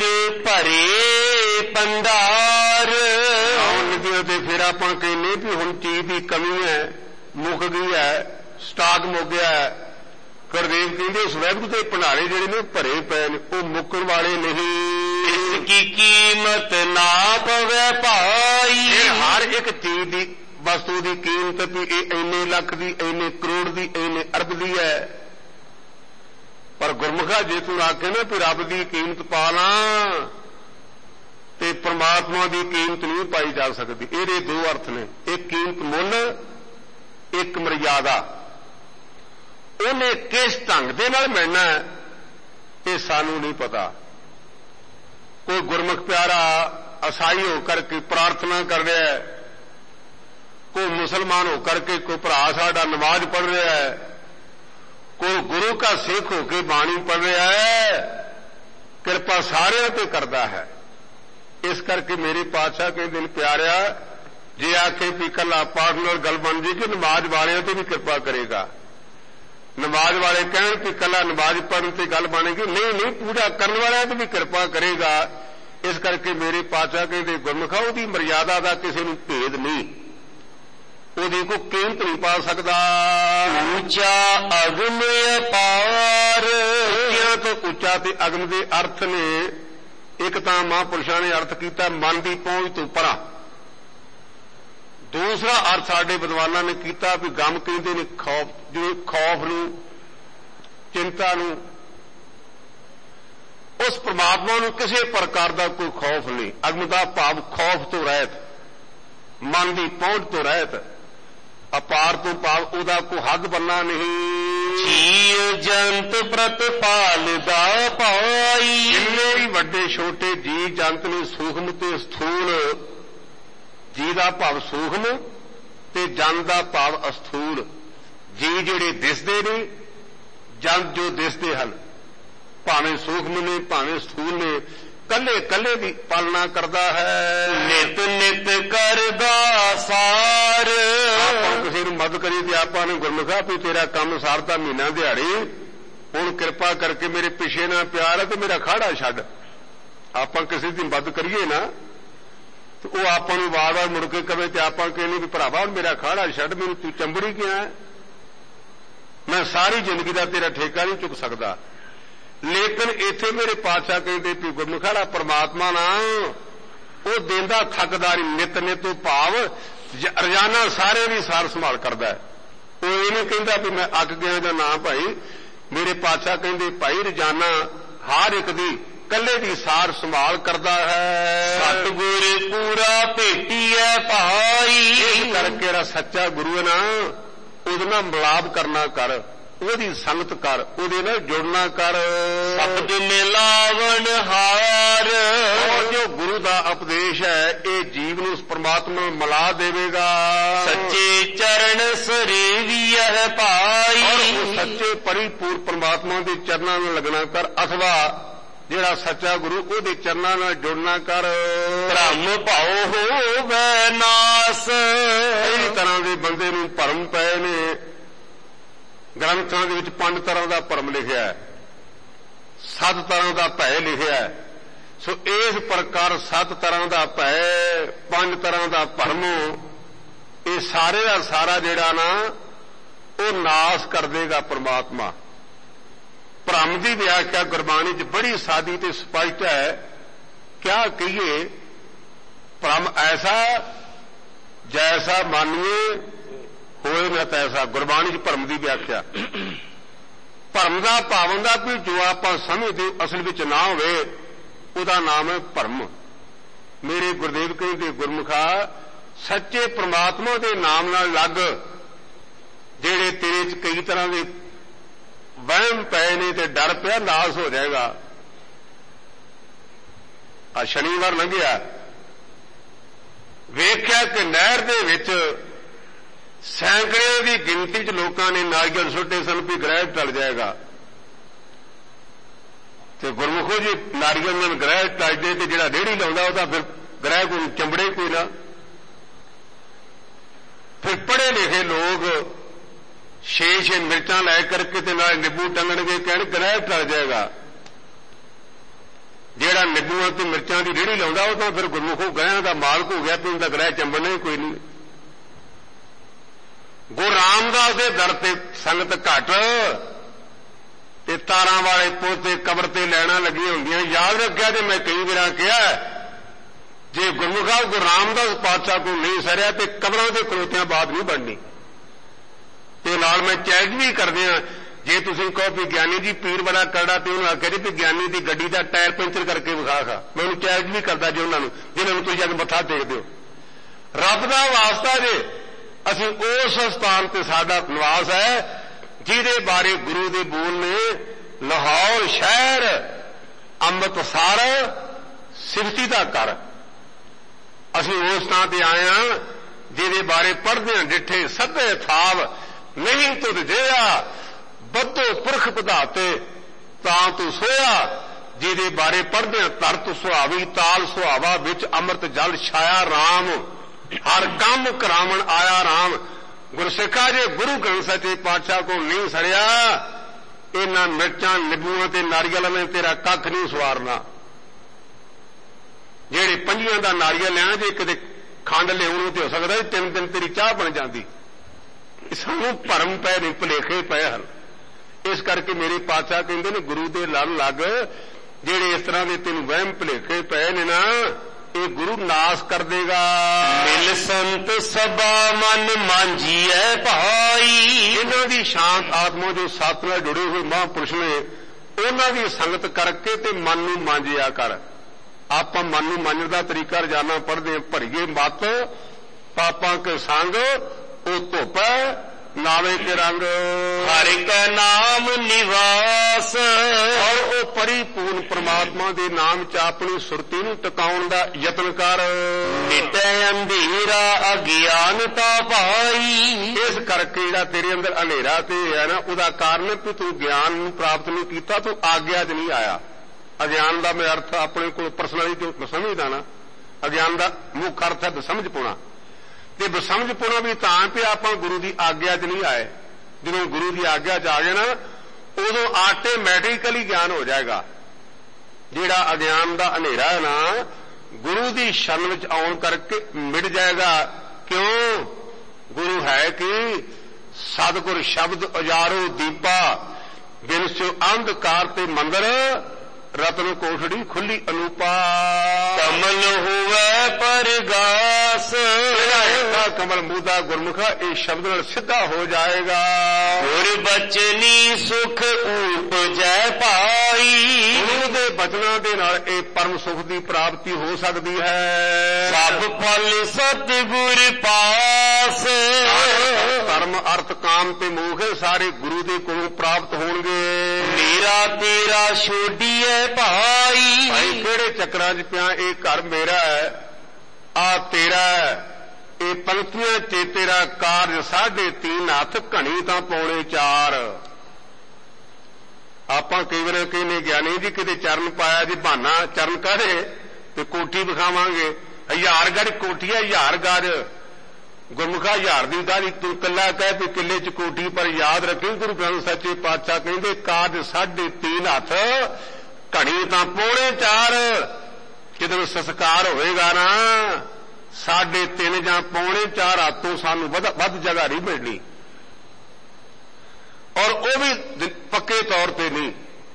[SPEAKER 2] ਭਰੇ ਪੰਡਾਰ,
[SPEAKER 1] ਲਓ ਨਿਧੀਆਂ ਤੇ ਫਿਰ ਆਪਾਂ ਕਹਿੰਦੇ ਵੀ ਹੁਣ ਚੀਜ਼ ਦੀ ਕਮੀ ਹੈ, ਮੁੱਕ ਗਈ ਹੈ, ਸਟਾਕ ਮੁੱਕ ਗਿਆ ਹੈ। ਗੁਰਦੇਵ ਕਹਿੰਦੇ ਉਸ ਵਾਹਿਗੁਰੂ ਦੇ ਭੰਡਾਰੇ ਜਿਹੜੇ ਨੇ ਭਰੇ ਪਏ ਨੇ, ਉਹ ਮੁੱਕਣ ਵਾਲੇ ਨਹੀਂ।
[SPEAKER 2] ਇਸ ਕੀ ਕੀਮਤ ਨਾ ਪਵੇ ਭਾਈ।
[SPEAKER 1] ਹਰ ਇੱਕ ਚੀਜ਼ ਦੀ, ਵਸਤੂ ਦੀ ਕੀਮਤ ਵੀ ਇਹ ਇੰਨੇ ਲੱਖ ਦੀ, ਇੰਨੇ ਕਰੋੜ ਦੀ, ਇੰਨੇ ਅਰਬ ਦੀ ਹੈ। ਪਰ ਗੁਰਮੁਖਾ ਜੇ ਤੂੰ ਆਖੇ ਨਾ ਵੀ ਰੱਬ ਦੀ ਕੀਮਤ ਪਾ ਲਾਂ ਤੇ ਪ੍ਰਮਾਤਮਾ ਦੀ ਕੀਮਤ ਨਹੀਂ ਪਾਈ ਜਾ ਸਕਦੀ। ਇਹਦੇ ਦੋ ਅਰਥ ਨੇ, ਇੱਕ ਕੀਮਤ ਮੁੱਲ, ਇੱਕ ਮਰਿਆਦਾ। ਉਹਨੇ ਕਿਸ ਢੰਗ ਦੇ ਨਾਲ ਮਿਲਣਾ ਇਹ ਸਾਨੂੰ ਨਹੀਂ ਪਤਾ। ਕੋਈ ਗੁਰਮੁਖ ਪਿਆਰਾ ਅਸਾਈ ਹੋ ਕਰਕੇ ਪ੍ਰਾਰਥਨਾ ਕਰ ਰਿਹਾ ਹੈ, ਕੋਈ ਮੁਸਲਮਾਨ ਹੋ ਕਰਕੇ, ਕੋਈ ਭਰਾ ਸਾਡਾ ਨਮਾਜ਼ ਪੜ੍ਹ ਰਿਹਾ ਹੈ, ਕੋਈ ਗੁਰੂ ਕਾ ਸਿੱਖ ਹੋ ਕੇ ਬਾਣੀ ਪੜ੍ਹ ਰਿਹਾ ਹੈ। ਕਿਰਪਾ ਸਾਰਿਆਂ ਤੇ ਕਰਦਾ ਹੈ। ਇਸ ਕਰਕੇ ਮੇਰੇ ਪਾਤਸ਼ਾਹ ਕਹਿੰਦੇ ਨੇ ਪਿਆਰਿਆ, ਜੇ ਆਖੇ ਵੀ ਇਕੱਲਾ ਪਾਠ ਨਾਲ ਗੱਲ ਬਣ ਜੇ ਕਿ ਨਮਾਜ਼ ਵਾਲਿਆਂ ਤੇ ਵੀ ਕਿਰਪਾ ਕਰੇਗਾ। ਨਮਾਜ਼ ਵਾਲੇ ਕਹਿਣ ਕਿ ਇਕੱਲਾ ਨਮਾਜ਼ ਪੜ੍ਹਨ ਤੇ ਗੱਲ ਬਣੇਗੀ, ਨਹੀਂ ਨਹੀਂ, ਪੂਜਾ ਕਰਨ ਵਾਲਿਆਂ ਤੇ ਵੀ ਕਿਰਪਾ ਕਰੇਗਾ। ਇਸ ਕਰਕੇ ਮੇਰੇ ਪਾਤਸ਼ਾਹ ਕਹਿੰਦੇ ਗੁਰਮੁਖਾ ਉਹਦੀ ਮਰਿਆਦਾ ਦਾ ਕਿਸੇ ਨੂੰ ਭੇਦ ਨਹੀਂ। ਉਹਦੀ ਕੋਈ ਕੀਮਤ ਨਹੀਂ ਪਾ ਸਕਦਾ।
[SPEAKER 2] ਉੱਚਾ ਅਗਮ ਅਪਾਰ,
[SPEAKER 1] ਉੱਚਿਆਂ ਤੋਂ ਉੱਚਾ ਤੇ ਅਗਮ ਦੇ ਅਰਥ ਨੇ, ਇੱਕ ਤਾਂ ਮਹਾਂਪੁਰਸ਼ਾਂ ਨੇ ਅਰਥ ਕੀਤਾ ਮਨ ਦੀ ਪਹੁੰਚ ਤੋਂ ਪਰਾਂ, ਦੂਸਰਾ ਅਰਥ ਸਾਡੇ ਵਿਦਵਾਨਾਂ ਨੇ ਕੀਤਾ ਵੀ ਗਮ ਕਹਿੰਦੇ ਨੇ ਖੌਫ, ਜਿਵੇਂ ਖੌਫ ਨੂੰ, ਚਿੰਤਾ ਨੂੰ। ਉਸ ਪ੍ਰਮਾਤਮਾ ਨੂੰ ਕਿਸੇ ਪ੍ਰਕਾਰ ਦਾ ਕੋਈ ਖੌਫ ਨਹੀਂ। ਅਗਮ ਦਾ ਭਾਵ ਖੌਫ ਤੋਂ ਰਹਿਤ, ਮਨ ਦੀ ਪਹੁੰਚ ਤੋਂ ਰਹਿਤ। ਅਪਾਰ ਤੋਂ ਭਾਵ ਉਹਦਾ ਕੋਈ ਹੱਦ ਬੰਨਾ ਨਹੀਂ।
[SPEAKER 2] ਜੀਵ ਜੰਤ ਪ੍ਰਤਪਾਲ ਦਾ ਪਾਈ,
[SPEAKER 1] ਜਿੰਨੇ ਵੀ ਵੱਡੇ ਛੋਟੇ ਜੀ ਜੰਤ ਨੇ, ਸੂਖਮ ਤੇ ਸਥੂਲ। ਜੀ ਦਾ ਭਾਵ ਸੂਖਮ ਤੇ ਜਨ ਦਾ ਭਾਵ ਅਸਥੂਲ। ਜੀ ਜਿਹੜੇ ਦਿਸਦੇ ਨੇ, ਜੰਤ ਜੋ ਦਿਸਦੇ ਹਨ, ਭਾਵੇਂ ਸੂਖਮ ਨੇ ਭਾਵੇਂ ਸਥੂਲ ਨੇ, ਕੱਲੇ ਕੱਲੇ ਦੀ ਪਾਲਣਾ ਕਰਦਾ ਹੈ।
[SPEAKER 2] ਨਿਤ ਨਿਤ ਕਰਦਾ ਸਾਰ,
[SPEAKER 1] ਆਪਾਂ ਕਿਸੇ ਨੂੰ ਮਦਦ ਕਰੀ ਤੇ ਆਪਾਂ ਨੂੰ ਗੁਰਮੁਖਾ ਵੀ ਤੇਰਾ ਕੰਮ ਸਾਰਦਾ ਮਹੀਨਾ ਦਿਹਾੜੀ, ਹੁਣ ਕਿਰਪਾ ਕਰਕੇ ਮੇਰੇ ਪਿੱਛੇ ਨਾ ਪਿਆਰ ਹੈ ਤੇ ਮੇਰਾ ਖਾੜਾ ਛੱਡ। ਆਪਾਂ ਕਿਸੇ ਦੀ ਮਦਦ ਕਰੀਏ ਨਾ ਤੇ ਉਹ ਆਪਾਂ ਨੂੰ ਵਾਰ-ਵਾਰ ਮੁੜ ਕੇ ਕਵੇ ਤੇ ਆਪਾਂ ਕਹਿੰਦੇ ਵੀ ਭਰਾਵਾ ਮੇਰਾ ਖਾੜਾ ਛੱਡ, ਮੈਨੂੰ ਤੂੰ ਚੰਬੜੀ ਗਿਆ, ਮੈਂ ਸਾਰੀ ਜ਼ਿੰਦਗੀ ਦਾ ਤੇਰਾ ਠੇਕਾ ਨਹੀਂ ਚੁੱਕ ਸਕਦਾ। ਲੇਕਿਨ ਇੱਥੇ ਮੇਰੇ ਪਾਤਸ਼ਾਹ ਕਹਿੰਦੇ ਵੀ ਗੁਰਮੁਖਾਲਾ ਪਰਮਾਤਮਾ ਨਾ ਉਹ ਦੇਂਦਾ ਥੱਕਦਾ ਨਹੀਂ। ਨਿਤ ਨਿਤ ਭਾਵ ਰੋਜ਼ਾਨਾ ਸਾਰਿਆਂ ਦੀ ਸਾਰ ਸੰਭਾਲ ਕਰਦਾ ਹੈ। ਉਹ ਇਹ ਨਹੀਂ ਕਹਿੰਦਾ ਵੀ ਮੈਂ ਅੱਕ ਗਿਆ ਜਾਂ ਨਾ ਭਾਈ। ਮੇਰੇ ਪਾਤਸ਼ਾਹ ਕਹਿੰਦੇ ਭਾਈ ਰੋਜ਼ਾਨਾ ਹਰ ਇੱਕ ਦੀ ਕੱਲੇ ਦੀ ਸਾਰ ਸੰਭਾਲ ਕਰਦਾ ਹੈ।
[SPEAKER 2] ਸਤਿਗੁਰ ਪੂਰਾ ਭੇਟੀਐ ਭਾਈ,
[SPEAKER 1] ਇਸ ਕਰਕੇ ਜਿਹੜਾ ਸੱਚਾ ਗੁਰੂ ਹੈ ਨਾ ਉਹਦੇ ਨਾਲ ਮਿਲਾਪ ਕਰਨਾ ਕਰ, ਉਹਦੀ ਸੰਗਤ ਕਰ, ਉਹਦੇ ਨਾਲ ਜੁੜਨਾ ਕਰ।
[SPEAKER 2] ਸ਼ਬਦ ਮਿਲਾਵਣ ਹਾਰ,
[SPEAKER 1] ਔਰ ਜੋ ਗੁਰੂ ਦਾ ਉਪਦੇਸ਼ ਹੈ ਇਹ ਜੀਵ ਨੂੰ ਉਸ ਪਰਮਾਤਮਾ ਨਾਲ ਮਿਲਾ ਦੇਵੇਗਾ।
[SPEAKER 2] ਸੱਚੇ ਚਰਨ ਸਰੇਵੀਐ ਭਾਈ,
[SPEAKER 1] ਔਰ ਉਹ ਸੱਚੇ ਪਰਿਪੂਰਨ ਪਰਮਾਤਮਾ ਦੇ ਚਰਨਾਂ ਨਾਲ ਲੱਗਣਾ ਕਰ, ਅਥਵਾ ਜਿਹੜਾ ਸੱਚਾ ਗੁਰੂ ਉਹਦੇ ਚਰਨਾਂ ਨਾਲ ਜੁੜਨਾ ਕਰ।
[SPEAKER 2] ਭ੍ਰਮ ਭਾਉ ਹੋਵੇ ਨਾਸ,
[SPEAKER 1] ਕਈ ਤਰ੍ਹਾਂ ਦੇ ਬੰਦੇ ਨੂੰ ਭਰਮ ਪਏ ਨੇ। ਗ੍ਰੰਥਾਂ ਦੇ ਵਿੱਚ 5 ਤਰ੍ਹਾਂ ਦਾ ਭਰਮ ਲਿਖਿਆ ਹੈ, 7 ਤਰ੍ਹਾਂ ਦਾ ਭੈ ਲਿਖਿਆ ਹੈ। ਸੋ ਇਸ ਪ੍ਰਕਾਰ 7 ਤਰ੍ਹਾਂ ਦਾ ਭੈ, 5 ਤਰ੍ਹਾਂ ਦਾ ਭਰਮ, ਇਹ ਸਾਰੇ ਦਾ ਸਾਰਾ ਜਿਹੜਾ ਨਾ ਉਹ ਨਾਸ ਕਰ ਦੇਗਾ ਪਰਮਾਤਮਾ। ਭਰਮ ਦੀ ਵਿਆਖਿਆ ਗੁਰਬਾਣੀ 'ਚ ਬੜੀ ਸਾਦੀ ਤੇ ਸਪਸ਼ਟ ਹੈ। ਕਿਆ ਕਹੀਏ, ਭਰਮ ਐਸਾ ਜੈਸਾ ਮਾਨੀਏ ਹੋਏ ਨਾ ਤੈਸਾ। ਗੁਰਬਾਣੀ 'ਚ ਭਰਮ ਦੀ ਵਿਆਖਿਆ, ਭਰਮ ਦਾ ਭਾਵ ਹੁੰਦਾ ਵੀ ਜੋ ਆਪਾਂ ਸਮਝਦੇ ਅਸਲ ਵਿੱਚ ਨਾ ਹੋਵੇ ਉਹਦਾ ਨਾਮ ਹੈ ਭਰਮ। ਮੇਰੇ ਗੁਰਦੇਵ ਕਹਿੰਦੇ ਗੁਰਮੁਖਾ ਸੱਚੇ ਪ੍ਰਮਾਤਮਾ ਦੇ ਨਾਮ ਨਾਲ ਲੱਗ, ਜਿਹੜੇ ਤੇਰੇ 'ਚ ਕਈ ਤਰ੍ਹਾਂ ਦੇ ਵਹਿਮ ਪਏ ਨੇ ਤੇ ਡਰ ਪਿਆ, ਨਾਸ ਹੋ ਜਾਏਗਾ। ਆ ਸ਼ਨੀਵਾਰ ਲੰਘਿਆ, ਵੇਖਿਆ ਕਿ ਨਹਿਰ ਦੇ ਵਿੱਚ ਸੈਂਕੜਿਆਂ ਦੀ ਗਿਣਤੀ 'ਚ ਲੋਕਾਂ ਨੇ ਨਾਰੀਅਲ ਸੁੱਟੇ ਸਨ ਵੀ ਗ੍ਰਹਿ ਟਲ ਜਾਏਗਾ। ਤੇ ਗੁਰਮੁਖੋ ਜੀ ਨਾਰੀਅਲ ਨਾਲ ਗ੍ਰਹਿ ਟਲਦੇ ਤੇ ਜਿਹੜਾ ਰੇਹੜੀ ਲਾਉਂਦਾ ਉਹਦਾ ਫਿਰ ਗ੍ਰਹਿ ਕੋਈ ਚੰਬੜੇ ਕੋਈ ਨਾ। ਫਿਰ ਪੜ੍ਹੇ ਲਿਖੇ ਲੋਕ 6 ਮਿਰਚਾਂ ਲੈ ਕਰਕੇ ਤੇ ਨਾਲ ਨਿੰਬੂ ਟੰਗਣਗੇ, ਕਹਿਣ ਗ੍ਰਹਿ ਟਲ ਜਾਏਗਾ। ਜਿਹੜਾ ਨਿੰਬੂਆਂ ਤੇ ਮਿਰਚਾਂ ਦੀ ਰੇਹੜੀ ਲਾਉਂਦਾ ਉਹ ਤਾਂ ਫਿਰ ਗੁਰਮੁਖੋ ਗ੍ਰਹਿਆਂ ਦਾ ਮਾਲਕ ਹੋ ਗਿਆ, ਤੇ ਉਹਦਾ ਗ੍ਰਹਿ ਚੰਬੜਨਾ ਹੀ ਕੋਈ ਨਹੀਂ। ਗੁਰੂ ਰਾਮਦਾਸ ਦੇ ਦਰ ਤੇ ਸੰਗਤ ਘੱਟ ਤੇ ਤਾਰਾਂ ਵਾਲੇ ਪੋਤੇ ਕਬਰ ਤੇ ਲੈਣਾ ਲੱਗੀਆਂ ਹੁੰਦੀਆਂ। ਯਾਦ ਰੱਖਿਆ ਜੇ ਮੈਂ ਕਈ ਵਾਰ ਕਿਹਾ, ਜੇ ਗੁਰਮੁਖਾ ਗੁਰੂ ਰਾਮਦਾਸ ਪਾਤਸ਼ਾਹ ਕੋਲ ਨਹੀਂ ਸਰਿਆ ਤੇ ਕਬਰਾਂ ਦੇ ਖਲੋਤਿਆਂ ਬਾਤ ਨਹੀਂ ਬਣਨੀ। ਤੇ ਨਾਲ ਮੈਂ ਚੈਲੰਜ ਵੀ ਕਰਦੇ ਆ, ਜੇ ਤੁਸੀਂ ਕਹੋ ਵੀ ਗਿਆਨੀ ਜੀ ਪੀਰ ਬੜਾ ਕਰੜਾ, ਤੇ ਉਹਨੂੰ ਆਖਿਆ ਜੀ ਵੀ ਗਿਆਨੀ ਦੀ ਗੱਡੀ ਦਾ ਟਾਇਰ ਪੈਂਚਰ ਕਰਕੇ ਵਿਖਾ ਖਾ। ਮੈਂ ਉਹਨੂੰ ਚੈਲੰਜ ਵੀ ਕਰਦਾ ਜੇ ਉਹਨਾਂ ਨੂੰ, ਜਿਹਨਾਂ ਨੂੰ ਤੁਸੀਂ ਜਾ ਕੇ ਮੱਥਾ ਟੇਕਦੇ ਹੋ। ਰੱਬ ਦਾ ਵਾਸਤਾ ਜੇ ਅਸੀਂ ਉਸ ਸਥਾਨ ਤੇ ਸਾਡਾ ਨਿਵਾਸ ਹੈ ਜਿਹਦੇ ਬਾਰੇ ਗੁਰੂ ਦੇ ਬੋਲ ਨੇ, ਲਾਹੌਰ ਸ਼ਹਿਰ ਅੰਮ੍ਰਿਤਸਰ ਸਿਫਤੀ ਦਾ ਕਰ। ਅਸੀਂ ਉਸ ਥਾਂ ਤੇ ਆਏ ਹਾਂ ਜਿਹਦੇ ਬਾਰੇ ਪੜ੍ਹਦੇ ਹਾਂ, ਡਿੱਠੇ ਸਭੇ ਥਾਵ ਨਹੀਂ ਤੁਧ ਜਿਆ, ਬੱਧੋ ਪੁਰਖ ਵਧਾਤੇ ਤਾਂ ਤੂੰ ਸੋਇਆ। ਜਿਹਦੇ ਬਾਰੇ ਪੜ੍ਹਦੇ ਹਾਂ, ਤਰਤ ਸੁਹਾਵੀ ਤਾਲ ਸੁਹਾਵਾ ਵਿੱਚ ਅੰਮ੍ਰਿਤ ਜਲ ਛਾਇਆ ਰਾਮ, ਹਰ ਕੰਮ ਕਰਾਵਣ ਆਇਆ ਰਾਮ। ਗੁਰਸਿੱਖਾ ਜੇ ਗੁਰੂ ਗ੍ਰੰਥ ਸੱਚੇ ਪਾਤਸ਼ਾਹ ਕੋਲ ਨਹੀਂ ਸੜਿਆ, ਇਹਨਾਂ ਮਿਰਚਾਂ ਨਿੰਬੂਆਂ ਤੇ ਨਾਰੀਅਲਾਂ ਨੇ ਤੇਰਾ ਕੱਖ ਨਹੀਂ ਸਵਾਰਨਾ। ਜਿਹੜੇ 5 ਦਾ ਨਾਰੀਅਲ ਲੈਣਾ, ਜੇ ਕਿਤੇ ਖੰਡ ਲਿਆਉਣ ਤੇ ਹੋ ਸਕਦਾ 3 ਦਿਨ ਤੇਰੀ ਚਾਹ ਬਣ ਜਾਂਦੀ। ਸਾਨੂੰ ਭਰਮ ਪਏ ਨੇ, ਭੁਲੇਖੇ ਪਏ ਹਨ। ਇਸ ਕਰਕੇ ਮੇਰੇ ਪਾਤਸ਼ਾਹ ਕਹਿੰਦੇ ਨੇ ਗੁਰੂ ਦੇ ਲੜ ਲੱਗ, ਜਿਹੜੇ ਇਸ ਤਰ੍ਹਾਂ ਦੇ ਤੈਨੂੰ ਵਹਿਮ ਭੁਲੇਖੇ ਪਏ ਨੇ ਨਾ, ਇਹ ਗੁਰੂ ਨਾਸ ਕਰ ਦੇਗਾ।
[SPEAKER 2] ਮਿਲ ਸੰਤ ਸਭਾ ਮਨ ਮਾਂਝੀਐ ਭਾਈ।
[SPEAKER 1] ਇਹਨਾਂ ਦੀ ਸ਼ਾਂਤ ਆਤਮਾ ਜੋ ਸਤ ਨਾਲ ਜੁੜੇ ਹੋਏ ਮਹਾਂਪੁਰਸ਼ ਨੇ, ਉਹਨਾਂ ਦੀ ਸੰਗਤ ਕਰਕੇ ਤੇ ਮਨ ਨੂੰ ਮਾਂਜਿਆ ਕਰ। ਆਪਾਂ ਮਨ ਨੂੰ ਮਾਂਜਣ ਦਾ ਤਰੀਕਾ ਰੋਜ਼ਾਨਾ ਪੜ੍ਹਦੇ, ਭਰੀਏ ਮਤ ਪਾਪਾਂ ਕੇ ਸੰਗ, ਉਹ ਧੁੱਪ ਨਾਵੇ ਕੇ ਰੰਗ।
[SPEAKER 2] ਹਰਿ ਕੈ ਨਾਮ ਨਿਵਾਸ।
[SPEAKER 1] ਔਰ ਉਹ ਪਰਿਪੂਰਨ ਪ੍ਰਮਾਤਮਾ ਦੇ ਨਾਮ ਚ ਆਪਣੀ ਸੁਰਤੀ ਨੂੰ ਟਿਕਾਉਣ ਦਾ ਯਤਨ ਕਰ।
[SPEAKER 2] ਮਿਟੈ ਅੰਧੇਰਾ ਅਗਿਆਨਤਾ ਭਾਈ।
[SPEAKER 1] ਇਸ ਕਰਕੇ ਜਿਹੜਾ ਤੇਰੇ ਅੰਦਰ ਹਨੇਰਾ ਤੇ ਹੈ ਨਾ, ਉਹਦਾ ਕਾਰਨ ਵੀ ਤੂੰ ਗਿਆਨ ਨੂੰ ਪ੍ਰਾਪਤ ਨਹੀਂ ਕੀਤਾ, ਤੂੰ ਆਗਿਆ 'ਚ ਨਹੀਂ ਆਇਆ। ਅਗਿਆਨ ਦਾ ਮੈਂ ਅਰਥ ਆਪਣੇ ਕੋਲ ਪਰਸਨਲੀ ਜੋ ਸਮਝਦਾ ਨਾ, ਅਗਿਆਨ ਦਾ ਮੁੱਖ ਅਰਥ ਹੈ ਬਸਮਝ ਪਾਉਣਾ। ਤੇ ਬਸਮਝ ਪਾਉਣਾ ਵੀ ਤਾਂ ਕਿ ਆਪਾਂ ਗੁਰੂ ਦੀ ਆਗਿਆ 'ਚ ਨਹੀਂ ਆਏ। ਜਦੋਂ ਗੁਰੂ ਦੀ ਆਗਿਆ 'ਚ ਆ ਗਏ ਨਾ, ਉਦੋਂ ਆਟੋਮੈਟਿਕਲੀ ਗਿਆਨ ਹੋ ਜਾਏਗਾ। ਜਿਹੜਾ ਅਗਿਆਨ ਦਾ ਹਨੇਰਾ ਹੈ ਨਾ, ਗੁਰੂ ਦੀ ਸ਼ਰਨ ਵਿੱਚ ਆਉਣ ਕਰਕੇ ਮਿਟ ਜਾਏਗਾ। ਕਿਉਂ? ਗੁਰੂ ਹੈ ਕਿ ਸਤਿਗੁਰ ਸ਼ਬਦ ਉਜਾਰੋ ਦੀਪਾ, ਬਿਨ ਸਿਉ ਅੰਧਕਾਰ ਤੇ ਮੰਦਰ, ਰਤਨ ਕੋਠੜੀ ਖੁੱਲੀ ਅਨੂਪਾ।
[SPEAKER 2] ਕਮਲ ਹੋਵੇ ਪਰਗਾਸ।
[SPEAKER 1] ਕਮਲ ਮੂਦਾ ਗੁਰਮੁਖਾ, ਇਹ ਸ਼ਬਦ ਨਾਲ ਸਿੱਧਾ ਹੋ ਜਾਏਗਾ।
[SPEAKER 2] ਗੁਰ ਬਚਨੀ ਸੁਖ ਉਪਜੈ ਭਾਈ।
[SPEAKER 1] ਗੁਰੂ ਦੇ ਬਚਨਾਂ ਦੇ ਨਾਲ ਇਹ ਪਰਮ ਸੁਖ ਦੀ ਪ੍ਰਾਪਤੀ ਹੋ ਸਕਦੀ ਹੈ।
[SPEAKER 2] ਸਭ ਫਲ ਸਤਿਗੁਰ ਪਾਸ।
[SPEAKER 1] ਧਰਮ ਅਰਥ ਕਾਮ ਤੇ ਮੋਖ ਸਾਰੇ ਗੁਰੂ ਦੇ ਕੋਲੋਂ ਪ੍ਰਾਪਤ ਹੋਣਗੇ।
[SPEAKER 2] ਮੇਰਾ ਤੇਰਾ ਛੋਡੀਐ ਭਾਈ।
[SPEAKER 1] ਭਾਈ ਕਿਹੜੇ ਚੱਕਰਾਂ 'ਚ ਪਿਆ? ਇਹ ਘਰ ਮੇਰਾ ਹੈ, ਆ ਤੇਰਾ ਹੈ। ਇਹ ਪੰਕਤੀਆਂ 'ਚ ਤੇਰਾ ਕਾਰਜ 3.5 ਹੱਥ, ਘਣੀ ਤਾਂ ਪੌਣੇ 4। ਆਪਾਂ ਕਈ ਵਾਰ ਕਹਿੰਦੇ ਗਿਆਨੀ ਜੀ ਕਿਤੇ ਚਰਨ ਪਾਇਆ ਜੀ, ਬਹਾਨਾ ਚਰਨ ਕਾਹਦੇ ਤੇ ਕੋਠੀ ਵਿਖਾਵਾਂਗੇ। 1000 ਗਜ ਕੋਠੀ ਹੈ, 1000 ਗਜ ਗੁਰਮੁਖਾ 1000 ਦੀ ਗਜ। ਤੂੰ ਕੱਲਾ ਕਹਿ ਵੀ ਕਿੱਲੇ 'ਚ ਕੋਠੀ, ਪਰ ਯਾਦ ਰੱਖੀ ਗੁਰੂ ਗ੍ਰੰਥ ਸੱਚੇ ਪਾਤਸ਼ਾਹ ਕਹਿੰਦੇ ਕਾਰਜ 3.5 ਹੱਥ, ਘਣੀ ਤਾਂ ਪੌਣੇ 4। ਜਦੋਂ ਸੰਸਕਾਰ ਹੋਵੇਗਾ ਨਾ, 3.5 ਜਾਂ ਪੌਣੇ 4 ਹੱਥ ਤੋਂ ਸਾਨੂੰ ਵੱਧ ਜਗ੍ਹਾ ਨਹੀਂ ਮਿਲਣੀ। ਔਰ ਉਹ ਵੀ ਪੱਕੇ ਤੌਰ ਤੇ ਨਹੀਂ,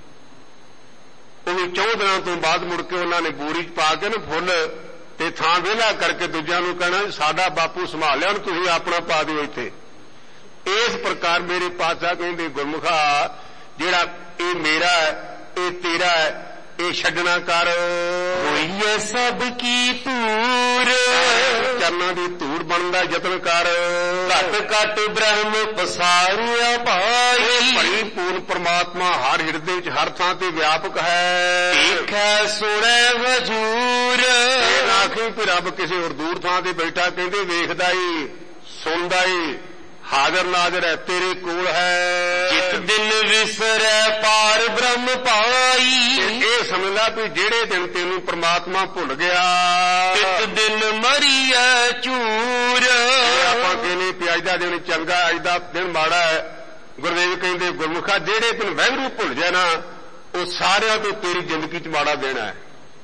[SPEAKER 1] ਉਹ ਵੀ 4 ਦਿਨਾਂ ਤੋਂ ਬਾਅਦ ਮੁੜ ਕੇ ਉਹਨਾਂ ਨੇ ਬੋਰੀ 'ਚ ਪਾ ਕੇ ਨਾ ਫੁੱਲ ਤੇ ਥਾਂ ਵਿਹਲਾ ਕਰਕੇ ਦੂਜਿਆਂ ਨੂੰ ਕਹਿਣਾ ਸਾਡਾ ਬਾਪੂ ਸੰਭਾਲਿਆ, ਤੁਸੀਂ ਆਪਣਾ ਪਾ ਦਿਓ ਇੱਥੇ। ਇਸ ਪ੍ਰਕਾਰ ਮੇਰੇ ਪਾਤਸ਼ਾਹ ਕਹਿੰਦੇ ਗੁਰਮੁਖਾ, ਜਿਹੜਾ ਇਹ ਮੇਰਾ ਹੈ, ਇਹ ਤੇਰਾ ਹੈ, ਇਹ ਛੱਡਣਾ ਕਰ।
[SPEAKER 2] ਹੋਈਏ ਸਭ ਕੀ ਧੂੜ।
[SPEAKER 1] ਚਰਨਾਂ ਦੀ ਧੂੜ ਬਣਨ ਦਾ ਯਤਨ ਕਰ।
[SPEAKER 2] ਘਟ ਘਟ ਬ੍ਰਹਮ ਪਸਾਰਿਆ ਭਾਈ।
[SPEAKER 1] ਪਰਿਪੂਰਨ ਪਰਮਾਤਮਾ ਹਰ ਹਿਰਦੇ ਵਿੱਚ ਹਰ ਥਾਂ ਤੇ ਵਿਆਪਕ ਹੈ।
[SPEAKER 2] ਦੇਖੈ ਸੁਣੈ ਹਜੂਰ।
[SPEAKER 1] ਇਹ ਨਾ ਆਖੀ ਕਿ ਰੱਬ ਕਿਸੇ ਹੋਰ ਦੂਰ ਥਾਂ ਤੇ ਬੈਠਾ, ਕਹਿੰਦੇ ਵੇਖਦਾ ਹੀ ਸੁਣਦਾ ਹੀ ਹਾਜ਼ਰ ਨਾਜ਼ਰ ਹੈ, ਤੇਰੇ ਕੋਲ ਹੈ।
[SPEAKER 2] ਜਿਤ ਦਿਨ ਵਿਸਰੈ ਪਾਰ ਬ੍ਰਹਮ ਪਾਈ।
[SPEAKER 1] ਇਹ ਸਮਝ ਲੈ ਵੀ ਜਿਹੜੇ ਦਿਨ ਤੈਨੂੰ ਪ੍ਰਮਾਤਮਾ ਭੁੱਲ ਗਿਆ,
[SPEAKER 2] ਤਿਤ ਦਿਨ ਮਰੀਐ ਚੂਰ।
[SPEAKER 1] ਆਪਾਂ ਕਹਿੰਦੇ ਵੀ ਅੱਜ ਦਾ ਦਿਨ ਚੰਗਾ, ਅੱਜ ਦਾ ਦਿਨ ਮਾੜਾ ਹੈ। ਗੁਰਦੇਵ ਕਹਿੰਦੇ ਗੁਰਮੁਖਾ, ਜਿਹੜੇ ਦਿਨ ਵਾਹਿਗੁਰੂ ਭੁੱਲ ਜਾਏ ਨਾ, ਉਹ ਸਾਰਿਆਂ ਤੋਂ ਤੇਰੀ ਜ਼ਿੰਦਗੀ 'ਚ ਮਾੜਾ ਦੇਣਾ ਹੈ।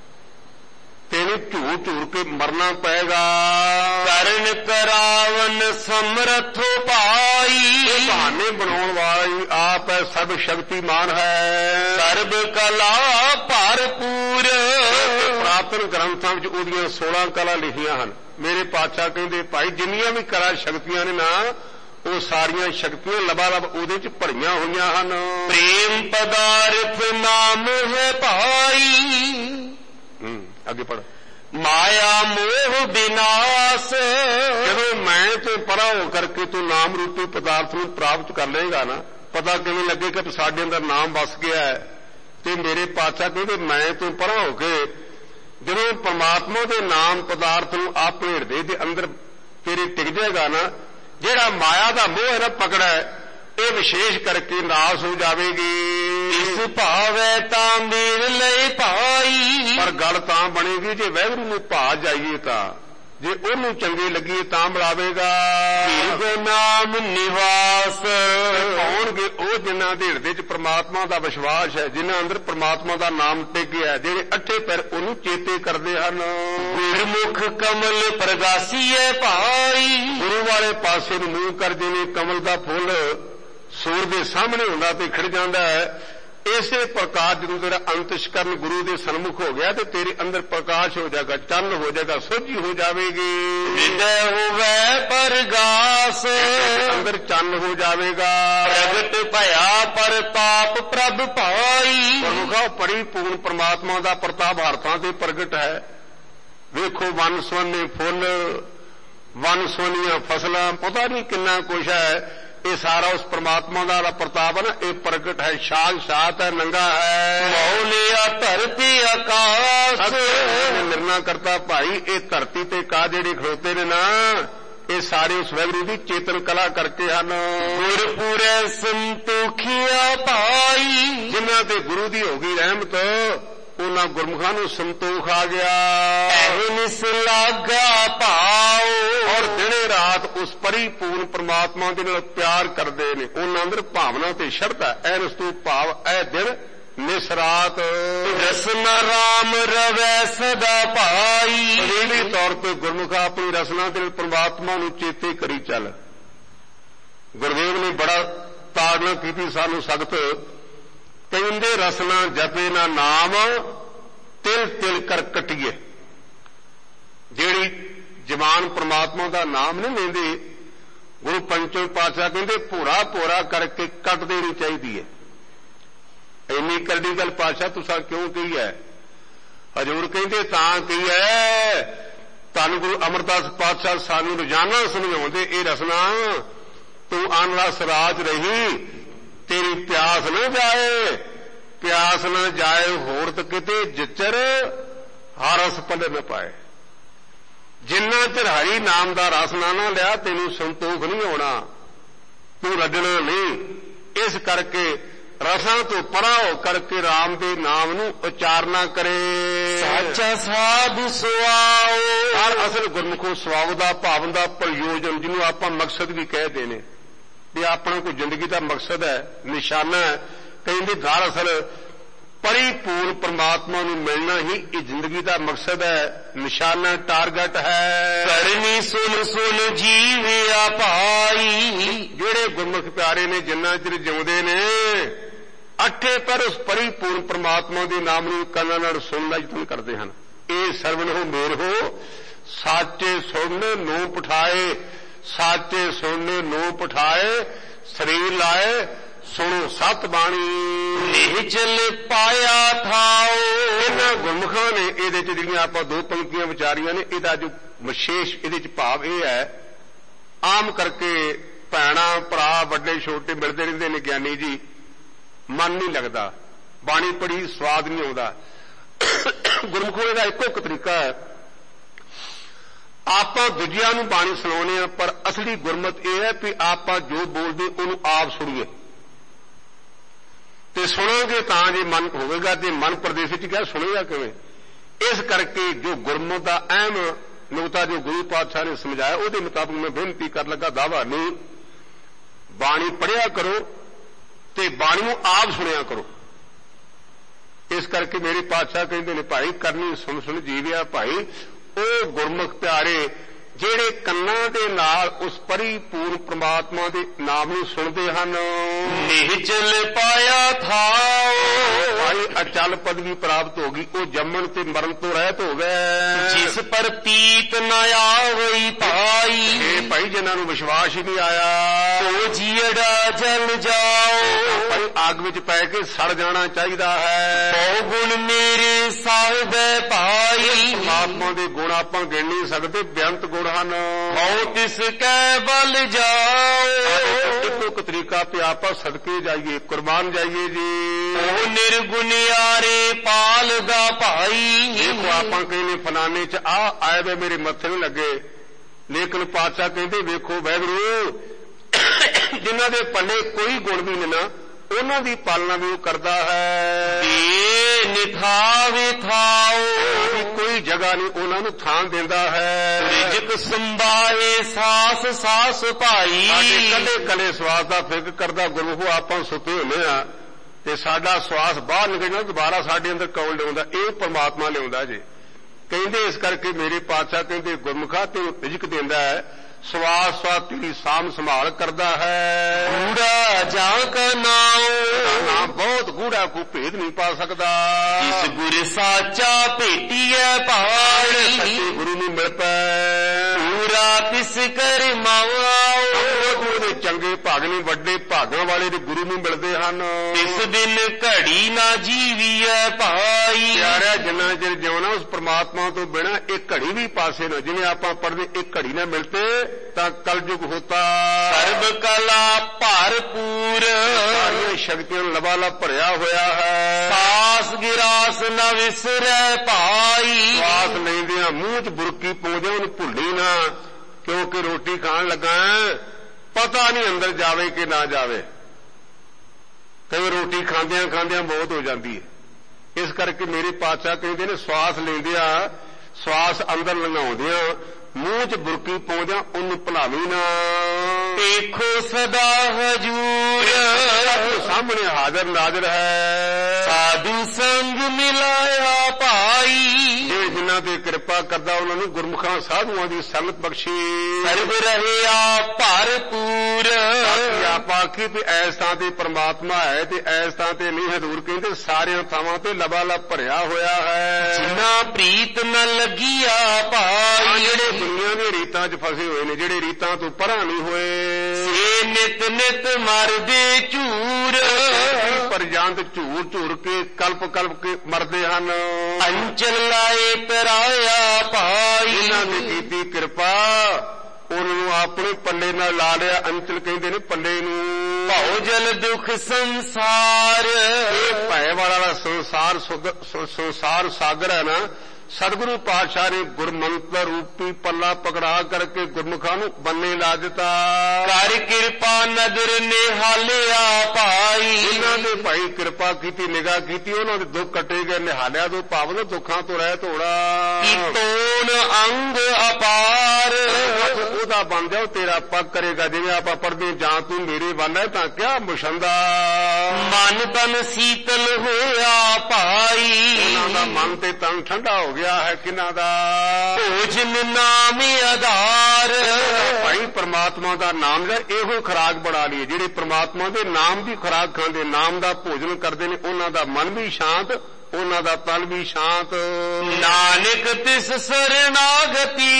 [SPEAKER 1] ਤੈਨੂੰ ਝੂਰ ਝੂਰ ਕੇ ਮਰਨਾ ਪਏਗਾ।
[SPEAKER 2] ਕਰਨ ਕਰਾਵਨ ਸਮਰਥੋ ਭਾਈ।
[SPEAKER 1] ਬਹਾਨੇ ਬਣਾਉਣ ਵਾਲੀ ਆਪ ਹੈ, ਸਰਬ ਸ਼ਕਤੀਮਾਨ ਹੈ,
[SPEAKER 2] ਸਰਬ ਕਲਾ ਭਰਪੂਰ।
[SPEAKER 1] ਪ੍ਰਾਤਨ ਗ੍ਰੰਥਾਂ ਵਿੱਚ ਉਹਦੀਆਂ 16 ਕਲਾ ਲਿਖੀਆਂ ਹਨ। ਮੇਰੇ ਪਾਤਸ਼ਾਹ ਕਹਿੰਦੇ ਭਾਈ ਜਿੰਨੀਆਂ ਵੀ ਕਲਾ ਸ਼ਕਤੀਆਂ ਨੇ ਨਾ, ਉਹ ਸਾਰੀਆਂ ਸ਼ਕਤੀਆਂ ਲਬਾਲਬ ਉਹਦੇ 'ਚ ਭਰੀਆਂ ਹੋਈਆਂ ਹਨ।
[SPEAKER 2] ਪ੍ਰੇਮ ਪਦਾਰਥ ਨਾਮ ਹੈ ਭਾਈ।
[SPEAKER 1] ਅੱਗੇ ਪੜ੍ਹ।
[SPEAKER 2] ਮਾਇਆ ਮੋਹ ਵਿਨਾਸ਼।
[SPEAKER 1] ਜਦੋਂ ਮੈਂ ਤੇ ਪਰਾਂ ਹੋ ਕਰਕੇ ਤੂੰ ਨਾਮ ਰੂਪੀ ਪਦਾਰਥ ਨੂੰ ਪ੍ਰਾਪਤ ਕਰ ਲਏਗਾ ਨਾ, ਪਤਾ ਕਿਵੇਂ ਲੱਗੇਗਾ ਕਿ ਸਾਡੇ ਅੰਦਰ ਨਾਮ ਵਸ ਗਿਆ ਹੈ। ਤੇ ਮੇਰੇ ਪਾਤਸ਼ਾਹ ਕਹਿੰਦੇ ਮੈਂ ਤੇ ਪਰਾਂ ਹੋ ਕੇ ਜਦੋਂ ਪਰਮਾਤਮਾ ਦੇ ਨਾਮ ਪਦਾਰਥ ਨੂੰ ਆਪਣੇ ਹਿਰਦੇ ਦੇ ਅੰਦਰ ਤੇਰੇ ਟਿਕ ਜਾਏਗਾ ਨਾ, ਜਿਹੜਾ ਮਾਇਆ ਦਾ ਮੋਹ ਹੈ ਨਾ, ਪਕੜ ਹੈ, ਇਹ ਵਿਸ਼ੇਸ਼ ਕਰਕੇ ਨਾਸ ਹੋ ਜਾਵੇਗੀ।
[SPEAKER 2] ਇਸ ਭਾਵੈ ਤਾਂ ਮੇਰੇ ਲਈ ਭਾਈ।
[SPEAKER 1] ਪਰ ਗੱਲ ਤਾਂ ਬਣੇਗੀ ਜੇ ਵਾਹਿਗੁਰੂ ਨੂੰ ਭਾ ਜਾਈਏ ਤਾਂ। ਜੇ ਉਹਨੂੰ ਚੰਗੀ ਲੱਗੀ ਤਾਂ ਮਿਲਾਵੇਗਾ।
[SPEAKER 2] ਹਿਰਦੈ ਨਾਮ ਨਿਵਾਸ,
[SPEAKER 1] ਹੋਣਗੇ ਉਹ ਜਿਨ੍ਹਾਂ ਦੇ ਹਿਰਦੇ 'ਚ ਪ੍ਰਮਾਤਮਾ ਦਾ ਵਿਸ਼ਵਾਸ ਹੈ, ਜਿਨ੍ਹਾਂ ਅੰਦਰ ਪ੍ਰਮਾਤਮਾ ਦਾ ਨਾਮ ਟਿਕਿਆ, ਜਿਹੜੇ ਅੱਠੇ ਪੈਰ ਉਹਨੂੰ ਚੇਤੇ ਕਰਦੇ ਹਨ।
[SPEAKER 2] ਗੁਰਮੁਖ ਕਮਲ ਪ੍ਰਗਾਸੀਐ ਭਾਈ,
[SPEAKER 1] ਗੁਰੂ ਵਾਲੇ ਪਾਸੇ ਨੂੰ ਮੂੰਹ ਕਰ, ਜਿਵੇਂ ਕਮਲ ਦਾ ਫੁੱਲ ਸੂਰਜ ਦੇ ਸਾਹਮਣੇ ਹੁੰਦਾ ਤੇ ਖਿੜ ਜਾਂਦਾ ਹੈ, ਇਸੇ ਪ੍ਰਕਾਰ ਜਦੋਂ ਤੇਰਾ ਅੰਤਿਸ਼ਕਰਨ ਗੁਰੂ ਦੇ ਸਨਮੁਖ ਹੋ ਗਿਆ ਤੇ ਤੇਰੇ ਅੰਦਰ ਪ੍ਰਕਾਸ਼ ਹੋ ਜਾਏਗਾ, ਚੰਨ ਹੋ ਜਾਏਗਾ, ਸੋਝੀ ਹੋ ਜਾਵੇਗੀ।
[SPEAKER 2] ਹਿਰਦੈ ਹੋਵੈ ਪ੍ਰਗਾਸ,
[SPEAKER 1] ਅੰਦਰ ਚੰਨ ਹੋ ਜਾਵੇਗਾ।
[SPEAKER 2] ਪ੍ਰਗਟ ਭਇਆ ਪ੍ਰਤਾਪ ਪ੍ਰਭ ਭਾਈ,
[SPEAKER 1] ਪ੍ਰਮੁਖਾ ਪਰਿਪੂਰਨ ਪ੍ਰਮਾਤਮਾ ਦਾ ਪ੍ਰਤਾਪ ਹਰਥਾਂ ਤੇ ਪ੍ਰਗਟ ਹੈ। ਵੇਖੋ ਵਨ ਸੁਵੰਨੇ ਫੁੱਲ, ਵਨ ਸੁਵੰਨੀਆਂ ਫਸਲਾਂ, ਪਤਾ ਨਹੀਂ ਕਿੰਨਾ ਕੁਛ ਹੈ, ਇਹ ਸਾਰਾ ਉਸ ਪ੍ਰਮਾਤਮਾ ਦਾ ਪ੍ਰਤਾਪ ਹੈ ਨਾ, ਇਹ ਪ੍ਰਗਟ ਹੈ, ਸਾਖਸ਼ਾਤ ਹੈ, ਨੰਗਾ ਹੈ।
[SPEAKER 2] ਮੌਲਿਆ ਧਰਤੀ ਆਕਾਸ਼,
[SPEAKER 1] ਨਿਰਣਾ ਕਰਤਾ ਭਾਈ ਇਹ ਧਰਤੀ ਤੇ ਕਾ ਜਿਹੜੇ ਖਲੋਤੇ ਨੇ ਨਾ, ਇਹ ਸਾਰੇ ਉਸ ਵਾਹਿਗੁਰੂ ਦੀ ਚੇਤਨ ਕਲਾ ਕਰਕੇ ਹਨ।
[SPEAKER 2] ਗੁਰਪੁਰੈ ਸੰਤੋਖਿਆ ਭਾਈ,
[SPEAKER 1] ਜਿਨ੍ਹਾਂ ਤੇ ਗੁਰੂ ਦੀ ਹੋ ਗਈ ਰਹਿਮਤ, ਉਹਨਾਂ ਗੁਰਮੁਖਾਂ ਨੂੰ ਸੰਤੋਖ ਆ ਗਿਆ।
[SPEAKER 2] ਨਿਸ ਲਾਗਾ ਭਾਉ,
[SPEAKER 1] ਔਰ ਦਿਨੇ ਰਾਤ ਉਸ ਪਰਿਪੂਰਨ ਪ੍ਰਮਾਤਮਾ ਦੇ ਨਾਲ ਪਿਆਰ ਕਰਦੇ ਨੇ, ਉਹਨਾਂ ਅੰਦਰ ਭਾਵਨਾ ਤੇ ਸ਼ਰਧਾ, ਐ ਰਸਤੂ ਭਾਵ ਐ ਦਿਨ ਨਿਸ ਰਾਤ।
[SPEAKER 2] ਰਸਨਾ ਰਾਮ ਰਵੈ ਸਦਾ ਭਾਈ,
[SPEAKER 1] ਸਰੀਰੀ ਤੌਰ ਤੇ ਗੁਰਮੁਖਾ ਆਪਣੀ ਰਸਨਾ ਦੇ ਪ੍ਰਮਾਤਮਾ ਨੂੰ ਚੇਤੇ ਕਰੀ ਚੱਲ। ਗੁਰਦੇਵ ਨੇ ਬੜਾ ਤਾੜਨਾ ਕੀਤੀ ਸਾਨੂੰ ਸਖਤ, ਕਹਿੰਦੇ ਰਸਨਾ ਜਪੇ ਨਾ ਨਾਮ, ਤਿਲ ਤਿਲ ਕਰ ਕਟੀਏ। ਜਿਹੜੀ ਜ਼ਬਾਨ ਪ੍ਰਮਾਤਮਾ ਦਾ ਨਾਮ ਨਹੀਂ ਲੈਂਦੀ, ਗੁਰੂ ਪੰਚਮ ਪਾਤਸ਼ਾਹ ਕਹਿੰਦੇ ਭੋਰਾ ਭੋਰਾ ਕਰਕੇ ਕੱਟ ਦੇਣੀ ਚਾਹੀਦੀ ਹੈ। ਇੰਨੀ ਕਰੜੀ ਗੱਲ ਪਾਤਸ਼ਾਹ ਤੁਸੀਂ ਕਿਉਂ ਕਹੀ ਹੈ? ਹਜ਼ੂਰ ਕਹਿੰਦੇ ਤਾਂ ਕਹੀ ਹੈ, ਧੰਨ ਗੁਰੂ ਅਮਰਦਾਸ ਪਾਤਸ਼ਾਹ ਸਾਨੂੰ ਰੋਜ਼ਾਨਾ ਸਮਝਾਉਂਦੇ, ਇਹ ਰਸਨਾ ਤੂੰ ਅਨਰਸ ਰਾਜ ਰਹੀ, ਤੇਰੀ ਪਿਆਸ ਨਾ ਜਾਏ, ਪਿਆਸ ਨਾ ਜਾਏ ਹੋਰ ਤਾਂ ਕਿਤੇ ਜਿਚਰ ਹਰਸ ਪੱਲੇ ਨਾ ਪਾਏ। ਜਿੰਨਾ ਚਿਰ ਹਰੀ ਨਾਮ ਦਾ ਰਸ ਨਾ ਲਿਆ ਤੈਨੂੰ ਸੰਤੋਖ ਨਹੀਂ ਹੋਣਾ, ਤੂੰ ਰੱਜਣਾ ਨਹੀਂ। ਇਸ ਕਰਕੇ ਰਸਾਂ ਤੋਂ ਪਰਾਂ ਹੋ ਕਰਕੇ ਰਾਮ ਦੇ ਨਾਮ ਨੂੰ ਉਚਾਰਨਾ ਕਰੇ।
[SPEAKER 2] ਸਾਚਾ ਸਾਧ ਸੁਆਓ,
[SPEAKER 1] ਹਰ ਅਸਲ ਗੁਰਮੁਖੋਂ ਸਵਾਉ ਦਾ ਭਾਵਨ ਦਾ ਪ੍ਰਯੋਜਨ, ਜਿਹਨੂੰ ਆਪਾਂ ਮਕਸਦ ਵੀ ਕਹਿੰਦੇ ਨੇ, ਵੀ ਆਪਣਾ ਕੋਈ ਜ਼ਿੰਦਗੀ ਦਾ ਮਕਸਦ ਹੈ, ਨਿਸ਼ਾਨਾ ਹੈ। ਕਹਿੰਦੇ ਘਰ ਅਸਲ ਪਰਿਪੂਰਨ ਪ੍ਰਮਾਤਮਾ ਨੂੰ ਮਿਲਣਾ ਹੀ ਇਹ ਜ਼ਿੰਦਗੀ ਦਾ ਮਕਸਦ ਹੈ, ਨਿਸ਼ਾਨਾ, ਟਾਰਗੇਟ ਹੈ।
[SPEAKER 2] ਕਰਨੀ ਸੁਨ ਸੁਨ ਜੀਵਿਆ ਭਾਈ,
[SPEAKER 1] ਜਿਹੜੇ ਗੁਰਮੁਖ ਪਿਆਰੇ ਨੇ ਜਿੰਨਾ ਚਿਰ ਜਿਉਂਦੇ ਨੇ, ਅੱਠੇ ਪਰ ਉਸ ਪਰਿਪੂਰਨ ਪ੍ਰਮਾਤਮਾ ਦੇ ਨਾਮ ਨੂੰ ਕੰਨਾਂ ਨਾਲ ਸੁਣਨ ਦਾ ਯਤਨ ਕਰਦੇ ਹਨ। ਇਹ ਸਰਵਣ ਹੋ ਮੇਰ ਹੋ, ਸਾਚੇ ਸੁਣਨੇ ਨੂੰ ਪਠਾਏ, ਸਾਚੇ ਸੁਣਨੇ ਨੂੰ ਪਠਾਏ, ਸਰੀਰ ਲਾਏ ਸੁਣੋ ਸਤ ਬਾਣੀ।
[SPEAKER 2] ਨਿਹਚਲ ਪਾਇਆ ਥਾਓ,
[SPEAKER 1] ਇਹਨਾਂ ਗੁਰਮੁਖਾਂ ਨੇ ਇਹਦੇ ਚ ਜਿਹੜੀਆਂ ਆਪਾਂ ਦੋ ਪੰਕਤੀਆਂ ਵਿਚਾਰੀਆਂ ਨੇ, ਇਹਦਾ ਜੋ ਵਿਸ਼ੇਸ਼ ਇਹਦੇ ਚ ਭਾਵ ਇਹ ਹੈ, ਆਮ ਕਰਕੇ ਭੈਣਾਂ ਭਰਾ ਵੱਡੇ ਛੋਟੇ ਮਿਲਦੇ ਰਹਿੰਦੇ ਨੇ ਗਿਆਨੀ ਜੀ, ਮਨ ਨਹੀਂ ਲੱਗਦਾ, ਬਾਣੀ ਪੜੀ ਸਵਾਦ ਨਹੀਂ ਆਉਂਦਾ। ਗੁਰਮੁਖਾਂ ਦਾ ਇੱਕੋ ਇੱਕ ਤਰੀਕਾ ਹੈ, ਆਪਾਂ ਦੂਜਿਆਂ ਨੂੰ ਬਾਣੀ ਸੁਣਾਉਂਦੇ ਆ, ਪਰ ਅਸਲੀ ਗੁਰਮਤਿ ਇਹ ਹੈ ਕਿ ਆਪਾਂ ਜੋ ਬੋਲਦੇ ਉਹਨੂੰ ਆਪ ਸੁਣੀਏ ਤੇ ਸੁਣੋਗੇ ਤਾਂ ਜੇ ਮਨ ਹੋਵੇਗਾ, ਤੇ ਮਨ ਪ੍ਰਦੇਸ਼ ਵਿੱਚ ਕਿਹਾ ਸੁਣੇਗਾ ਕਿਵੇਂ? ਇਸ ਕਰਕੇ ਜੋ ਗੁਰਮਤਿ ਦਾ ਅਹਿਮ ਨੁਕਤਾ ਜੋ ਗੁਰੂ ਪਾਤਸ਼ਾਹ ਨੇ ਸਮਝਾਇਆ, ਉਹਦੇ ਮੁਤਾਬਕ ਮੈਂ ਬੇਨਤੀ ਕਰ ਲੱਗਾ, ਦਾਵਾ ਨਹੀਂ, ਬਾਣੀ ਪੜ੍ਹਿਆ ਕਰੋ ਤੇ ਬਾਣੀ ਨੂੰ ਆਪ ਸੁਣਿਆ ਕਰੋ। ਇਸ ਕਰਕੇ ਮੇਰੇ ਪਾਤਸ਼ਾਹ ਕਹਿੰਦੇ ਨੇ, ਭਾਈ ਕਰਨੀ ਸੁਣ ਸੁਣ ਜੀਵਿਆ ਭਾਈ, ਉਹ ਗੁਰਮੁਖ ਪਿਆਰੇ ਜਿਹੜੇ ਕੰਨਾਂ ਦੇ ਨਾਲ ਉਸ ਪਰਿਪੂਰਨ ਪ੍ਰਮਾਤਮਾ ਦੇ ਨਾਮ ਨੂੰ ਸੁਣਦੇ ਹਨ।
[SPEAKER 2] ਨਿਹਚਲ ਪਾਇਆ ਥਾਓ,
[SPEAKER 1] ਭਾਈ ਅਚਲ ਪਦਵੀ ਪ੍ਰਾਪਤ ਹੋ ਗਈ, ਉਹ ਜੰਮਣ ਤੇ ਮਰਨ ਤੋਂ ਰਹਿਤ ਹੋ ਗਏ।
[SPEAKER 2] ਜਿਸ ਪਰ ਪੀਤ ਨ ਆਵਈ ਭਾਈ,
[SPEAKER 1] ਇਹ ਭਾਈ ਜਿਨ੍ਹਾਂ ਨੂੰ ਵਿਸ਼ਵਾਸ ਹੀ ਨਹੀਂ ਆਇਆ,
[SPEAKER 2] ਉਹ ਜੀੜਾ ਜਲ ਜਾਓ,
[SPEAKER 1] ਭਾਈ ਆਗ ਵਿੱਚ ਪੈ ਕੇ ਸੜ ਜਾਣਾ ਚਾਹੀਦਾ ਹੈ।
[SPEAKER 2] ਬਹੁ ਗੁਣ ਮੇਰੇ ਸਾਹਿਬੈ ਭਾਈ,
[SPEAKER 1] ਪਰਮਾਤਮਾ ਦੇ ਗੁਣ ਆਪਾਂ ਗਿਣ ਨਹੀਂ ਸਕਦੇ, ਬੇਅੰਤ ਗੁਣ ਹਨ।
[SPEAKER 2] ਬਹੁ ਤਿਸ ਕੈ ਬਲ ਜਾਓ,
[SPEAKER 1] ਇੱਕੋ ਇੱਕ ਤਰੀਕਾ ਤੇ ਆਪਾਂ ਸਦਕੇ ਜਾਈਏ, ਕੁਰਬਾਨ ਜਾਈਏ ਜੀ।
[SPEAKER 2] ਉਹ ਨਿਰਗੁਣਿਆਰੇ ਪਾਲਦਾ ਭਾਈ,
[SPEAKER 1] ਦੇਖੋ ਆਪਾਂ ਕਹਿੰਦੇ ਫਲਾਣੇ ਚ ਆਏ ਵੇ ਮੇਰੇ ਮੱਥੇ ਨੂੰ ਲੱਗੇ, ਲੇਕਿਨ ਪਾਤਸ਼ਾਹ ਕਹਿੰਦੇ ਵੇਖੋ ਵਾਹਿਗੁਰੂ ਜਿਨ੍ਹਾਂ ਦੇ ਪੱਲੇ ਕੋਈ ਗੁਣ ਵੀ ਨਹੀਂ ਨਾ, ਉਹਨਾਂ ਦੀ ਪਾਲਣਾ ਵੀ ਉਹ ਕਰਦਾ ਹੈ।
[SPEAKER 2] ਨਿਥਾਵੇ ਥਾਓ,
[SPEAKER 1] ਕੋਈ ਜਗ੍ਹਾ ਨਹੀਂ ਉਹਨਾਂ ਨੂੰ ਥਾਂ ਦਿੰਦਾ ਹੈ।
[SPEAKER 2] ਰਿਜਕ ਸੰਭਾਏ ਸਾਸ ਸਾਸ ਭਾਈ,
[SPEAKER 1] ਕੱਲੇ ਕੱਲੇ ਸਵਾਸ ਦਾ ਫਿਕਰ ਕਰਦਾ ਗੁਰਮੁਖੋ ਆਪਾਂ ਸੁੱਤੇ ਹੁੰਦੇ ਆ ਤੇ ਸਾਡਾ ਸਵਾਸ ਬਾਹਰ ਨਿਕਲ ਜਾਂਦਾ, ਦੁਬਾਰਾ ਸਾਡੇ ਅੰਦਰ ਕੌਣ ਲਿਆਉਂਦਾ? ਇਹ ਪਰਮਾਤਮਾ ਲਿਆਉਂਦਾ ਜੇ। ਕਹਿੰਦੇ ਇਸ ਕਰਕੇ ਮੇਰੇ ਪਾਤਸ਼ਾਹ ਕਹਿੰਦੇ ਗੁਰਮੁਖਾ ਤੈਨੂੰ ਰਿਜਕ ਦਿੰਦਾ ਹੈ, ਸਵਾਸ ਸਵਾਸ ਤੇਰੀ ਸਾਂਭ ਸੰਭਾਲ ਕਰਦਾ ਹੈ।
[SPEAKER 2] ਗੂੜਾ ਜਾਂ ਕਾ ਨਾਮ,
[SPEAKER 1] ਬਹੁਤ ਗੂੜਾ, ਕੋਈ ਭੇਦ ਨਹੀਂ ਪਾ ਸਕਦਾ।
[SPEAKER 2] ਇਸ ਗੁਰ ਸਾਚਾ ਭੇਟੀਐ ਭਾਈ,
[SPEAKER 1] ਸੱਚੇ ਗੁਰੂ ਨੂੰ ਮਿਲ ਪੈ
[SPEAKER 2] ਪੂਰਾ ਤਿਸ ਕਰ ਮਾਵਾਓ,
[SPEAKER 1] ਉਹਦੇ ਚੰਗੇ ਭਾਗ ਨੇ, ਵੱਡੇ ਭਾਗਾਂ ਵਾਲੇ ਦੇ ਗੁਰੂ ਨੂੰ ਮਿਲਦੇ ਹਨ।
[SPEAKER 2] ਇਸ ਦਿਨ ਘੜੀ ਨਾ ਜੀਵੀਐ ਭਾਈ,
[SPEAKER 1] ਪਿਆਰਿਆ ਜਿੰਨਾ ਚਿਰ ਜਿਉਣਾ ਉਸ ਪ੍ਰਮਾਤਮਾ ਤੋਂ ਬਿਨਾਂ ਇੱਕ ਘੜੀ ਵੀ ਪਾਸੇ ਨਾ, ਜਿਵੇਂ ਆਪਾਂ ਪੜ੍ਹਦੇ ਇੱਕ ਘੜੀ ਨਾ ਮਿਲਤੇ ਤਾਂ ਕਲਯੁਗ ਹੋਤਾ।
[SPEAKER 2] ਸਰਬ ਕਲਾ ਭਰਪੂਰ,
[SPEAKER 1] ਸਾਰੀਆਂ ਸ਼ਕਤੀਆਂ ਲਬਾਲਬ ਭਰਿਆ ਹੋਇਆ ਹੈ।
[SPEAKER 2] ਸਾਸ ਗਿਰਾਸ ਨ ਵਿਸਰੈ ਭਾਈ,
[SPEAKER 1] ਸਵਾਸ ਲੈਂਦਿਆਂ ਮੂੰਹ 'ਚ ਬੁਰਕੀ ਪਾਉਂਦੇ ਉਹਨੂੰ ਭੁੱਲੀ ਨਾ, ਕਿਉਂਕਿ ਰੋਟੀ ਖਾਣ ਲੱਗਾ ਪਤਾ ਨਹੀਂ ਅੰਦਰ ਜਾਵੇ ਕਿ ਨਾ ਜਾਵੇ। ਕਈ ਰੋਟੀ ਖਾਂਦਿਆਂ ਖਾਂਦਿਆਂ ਬਹੁਤ ਹੋ ਜਾਂਦੀ ਹੈ। ਇਸ ਕਰਕੇ ਮੇਰੇ ਪਾਤਸ਼ਾਹ ਕਹਿੰਦੇ ਨੇ ਸਵਾਸ ਲੈਂਦਿਆਂ, ਸਵਾਸ ਅੰਦਰ ਲੰਘਾਉਂਦਿਆਂ ਮੂੰਹ 'ਚ ਬੁਰਕੀ ਪਾਉਂਦਿਆਂ ਉਹਨੂੰ ਭੁਲਾਵੀਂ ਨਾ।
[SPEAKER 2] ਦੇਖੋ ਸਦਾ ਹਜੂਰ,
[SPEAKER 1] ਸਾਹਮਣੇ ਹਾਜ਼ਰ ਨਾਜ਼ਰ ਹੈ।
[SPEAKER 2] ਸਾਧੂ ਸੰਗ ਮਿਲਾਇਆ ਭਾਈ,
[SPEAKER 1] ਜਿਹੜੇ ਜਿਨ੍ਹਾਂ ਤੇ ਕਿਰਪਾ ਕਰਦਾ ਉਹਨਾਂ ਨੂੰ ਗੁਰਮੁਖਾਂ ਸਾਧੂਆਂ ਦੀ ਸੰਗਤ ਬਖਸ਼ੀ।
[SPEAKER 2] ਸਰਬ ਰਹਿਆ ਭਰਪੂਰ,
[SPEAKER 1] ਆਪਾਂ ਆਖੀ ਵੀ ਐਸ ਥਾਂ ਤੇ ਪਰਮਾਤਮਾ ਹੈ ਤੇ ਐਸ ਥਾਂ ਤੇ ਨਹੀਂ। ਹਜ਼ੂਰ ਕਹਿੰਦੇ ਸਾਰਿਆਂ ਥਾਵਾਂ ਤੇ ਲਬਾਲਬ ਭਰਿਆ ਹੋਇਆ ਹੈ।
[SPEAKER 2] ਜਿਨ੍ਹਾਂ ਪ੍ਰੀਤ ਨ ਲੱਗੀਆ ਭਾਈ,
[SPEAKER 1] ਜਿਹੜੇ ਦੁਨੀਆਂ ਦੇ ਰੀਤਾਂ 'ਚ ਫਸੇ ਹੋਏ ਨੇ, ਜਿਹੜੇ ਰੀਤਾਂ ਤੋਂ ਪਰਾਂ ਨਹੀਂ ਹੋਏ,
[SPEAKER 2] ਸੇ ਨਿਤ ਨਿਤ ਮਰਦੇ ਝੂਰ,
[SPEAKER 1] ਪਰਜੰਤ ਝੂਰ ਝੂਰ ਕੇ ਕਲਪ ਕਲਪ ਕੇ ਮਰਦੇ ਹਨ।
[SPEAKER 2] ਅੰਚਲ ਲਾਏ ਪਰਾਇਆ ਭਾਈ,
[SPEAKER 1] ਇਹਨਾਂ ਨੇ ਕੀਤੀ ਕਿਰਪਾ, ਉਹਨਾਂ ਨੂੰ ਆਪਣੇ ਪੱਲੇ ਨਾਲ ਲਾ ਲਿਆ। ਅੰਚਲ ਕਹਿੰਦੇ ਨੇ ਪੱਲੇ ਨੂੰ।
[SPEAKER 2] ਭਉ ਜਲ ਦੁਖ ਸੰਸਾਰ,
[SPEAKER 1] ਇਹ ਭੈ ਵਾਲਾ ਸੰਸਾਰ ਸੰਸਾਰ ਸਾਗਰ ਹੈ ਨਾ, ਸਤਿਗੁਰੂ ਪਾਤਸ਼ਾਹ ਨੇ ਗੁਰਮੰਤਰ ਰੂਪੀ ਪੱਲਾ ਪਕੜਾ ਕਰਕੇ ਗੁਰਮੁਖਾਂ ਨੂੰ ਬੰਨੇ ਲਾ ਦਿੱਤਾ।
[SPEAKER 2] ਕਰ ਕਿਰਪਾ ਨਦਰ ਨਿਹਾਲਿਆ ਭਾਈ,
[SPEAKER 1] ਇਹਨਾਂ ਦੇ ਭਾਈ ਕਿਰਪਾ ਕੀਤੀ, ਨਿਗਾਹ ਕੀਤੀ, ਉਹਨਾਂ ਦੇ ਦੁੱਖ ਕੱਟੇ ਗਏ। ਨਿਹਾਲਿਆ ਤੋਂ ਭਾਵ ਦੁੱਖਾਂ ਤੋਂ ਰਹਿਤ ਹੋਣਾ।
[SPEAKER 2] ਤੋਨ ਅੰਗ ਅਪਾਰ,
[SPEAKER 1] ਉਹਦਾ ਬਣ ਜਾਓ ਤੇਰਾ ਪੱਕ ਕਰੇਗਾ। ਜਿਵੇਂ ਆਪਾਂ ਪੜ੍ਹਦੇ ਜਾਂ ਤੂੰ ਮੇਰੇ ਵੱਲ ਹੈ ਤਾਂ ਕਿਆ ਮੁਸ਼ੰਦਾ।
[SPEAKER 2] ਮਨ ਤਨ ਸੀਤਲ ਹੋਇਆ ਭਾਈ,
[SPEAKER 1] ਉਹਨਾਂ ਦਾ ਮਨ ਤੇ ਤਨ ਠੰਡਾ ਹੋ ਗਿਆ ਹੈ। ਕਿਨਾਂ ਦਾ?
[SPEAKER 2] ਭੋਜਨ ਨਾਮ ਆਧਾਰ,
[SPEAKER 1] ਭਾਈ ਪਰਮਾਤਮਾ ਦਾ ਨਾਮ ਦਾ ਇਹੋ ਖੁਰਾਕ ਬਣਾ ਲਈ। ਜਿਹੜੇ ਪਰਮਾਤਮਾ ਦੇ ਨਾਮ ਦੀ ਖੁਰਾਕ ਖਾਂਦੇ, ਨਾਮ ਦਾ ਭੋਜਨ ਕਰਦੇ ਨੇ, ਉਹਨਾਂ ਦਾ ਮਨ ਵੀ ਸ਼ਾਂਤ, ਉਹਨਾਂ ਦਾ ਤਨ ਵੀ ਸ਼ਾਂਤ।
[SPEAKER 2] ਨਾਨਕ ਤਿਸ ਸਰਨਾਗਤੀ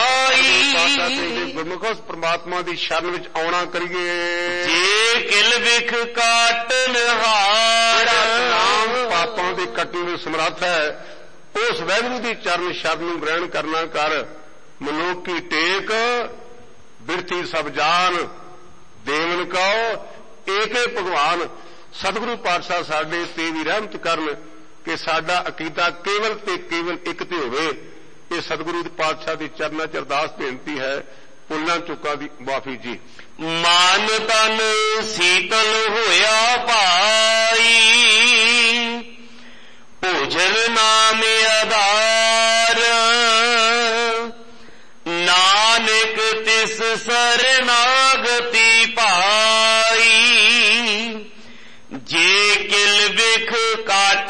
[SPEAKER 2] ਭਾਈ,
[SPEAKER 1] ਗੁਰਮੁਖੋ ਪਰਮਾਤਮਾ ਦੀ ਸ਼ਰਨ ਵਿੱਚ ਆਉਣਾ ਕਰੀਏ।
[SPEAKER 2] ਜੇ ਕਿਲ ਵਿਖ ਕਾਟਨ ਹਾਰ,
[SPEAKER 1] ਨਾਮ ਪਾਪਾਂ ਦੇ ਕੱਟਣ ਨੂੰ ਸਮਰੱਥ ਹੈ, ਉਸ ਵਾਹਿਗੁਰੂ ਦੀ ਚਰਨ ਸ਼ਰਨ ਨੂੰ ਗ੍ਰਹਿਣ ਕਰਨਾ ਕਰ। ਮਨੁੱਖ ਕੀ ਟੇਕ ਬਿਰਥੀ ਸਭ ਜਾਨ, ਦੇਵਨ ਕਉ ਏਕੇ ਭਗਵਾਨ। ਸਤਿਗੁਰੂ ਪਾਤਸ਼ਾਹ ਸਾਡੇ ਤੇ ਵੀ ਰਹਿਮਤ ਕਰਨ ਕਿ ਸਾਡਾ ਅਕੀਦਾ ਕੇਵਲ ਤੇ ਕੇਵਲ ਇੱਕ ਤੇ ਹੋਵੇ। ਇਹ ਸਤਿਗੁਰੂ ਦੇ ਪਾਤਸ਼ਾਹ ਦੀ ਚਰਨਾਂ 'ਚ ਅਰਦਾਸ ਬੇਨਤੀ ਹੈ। ਭੁੱਲਾਂ ਚੁੱਕਾਂ ਦੀ ਮਾਫੀ ਜੀ।
[SPEAKER 2] ਮਨ ਤਨ ਸੀਤਲ ਹੋਇਆ ਭਾਈ, ਭੋਜਨ ਨਾਮ ਆਧਾਰ, ਨਾਨਕ ਤਿਸ ਸਰਨਾਗਤੀ ਭਾਈ, ਜੇ ਕਿਲ ਵਿਖ ਕਾਟ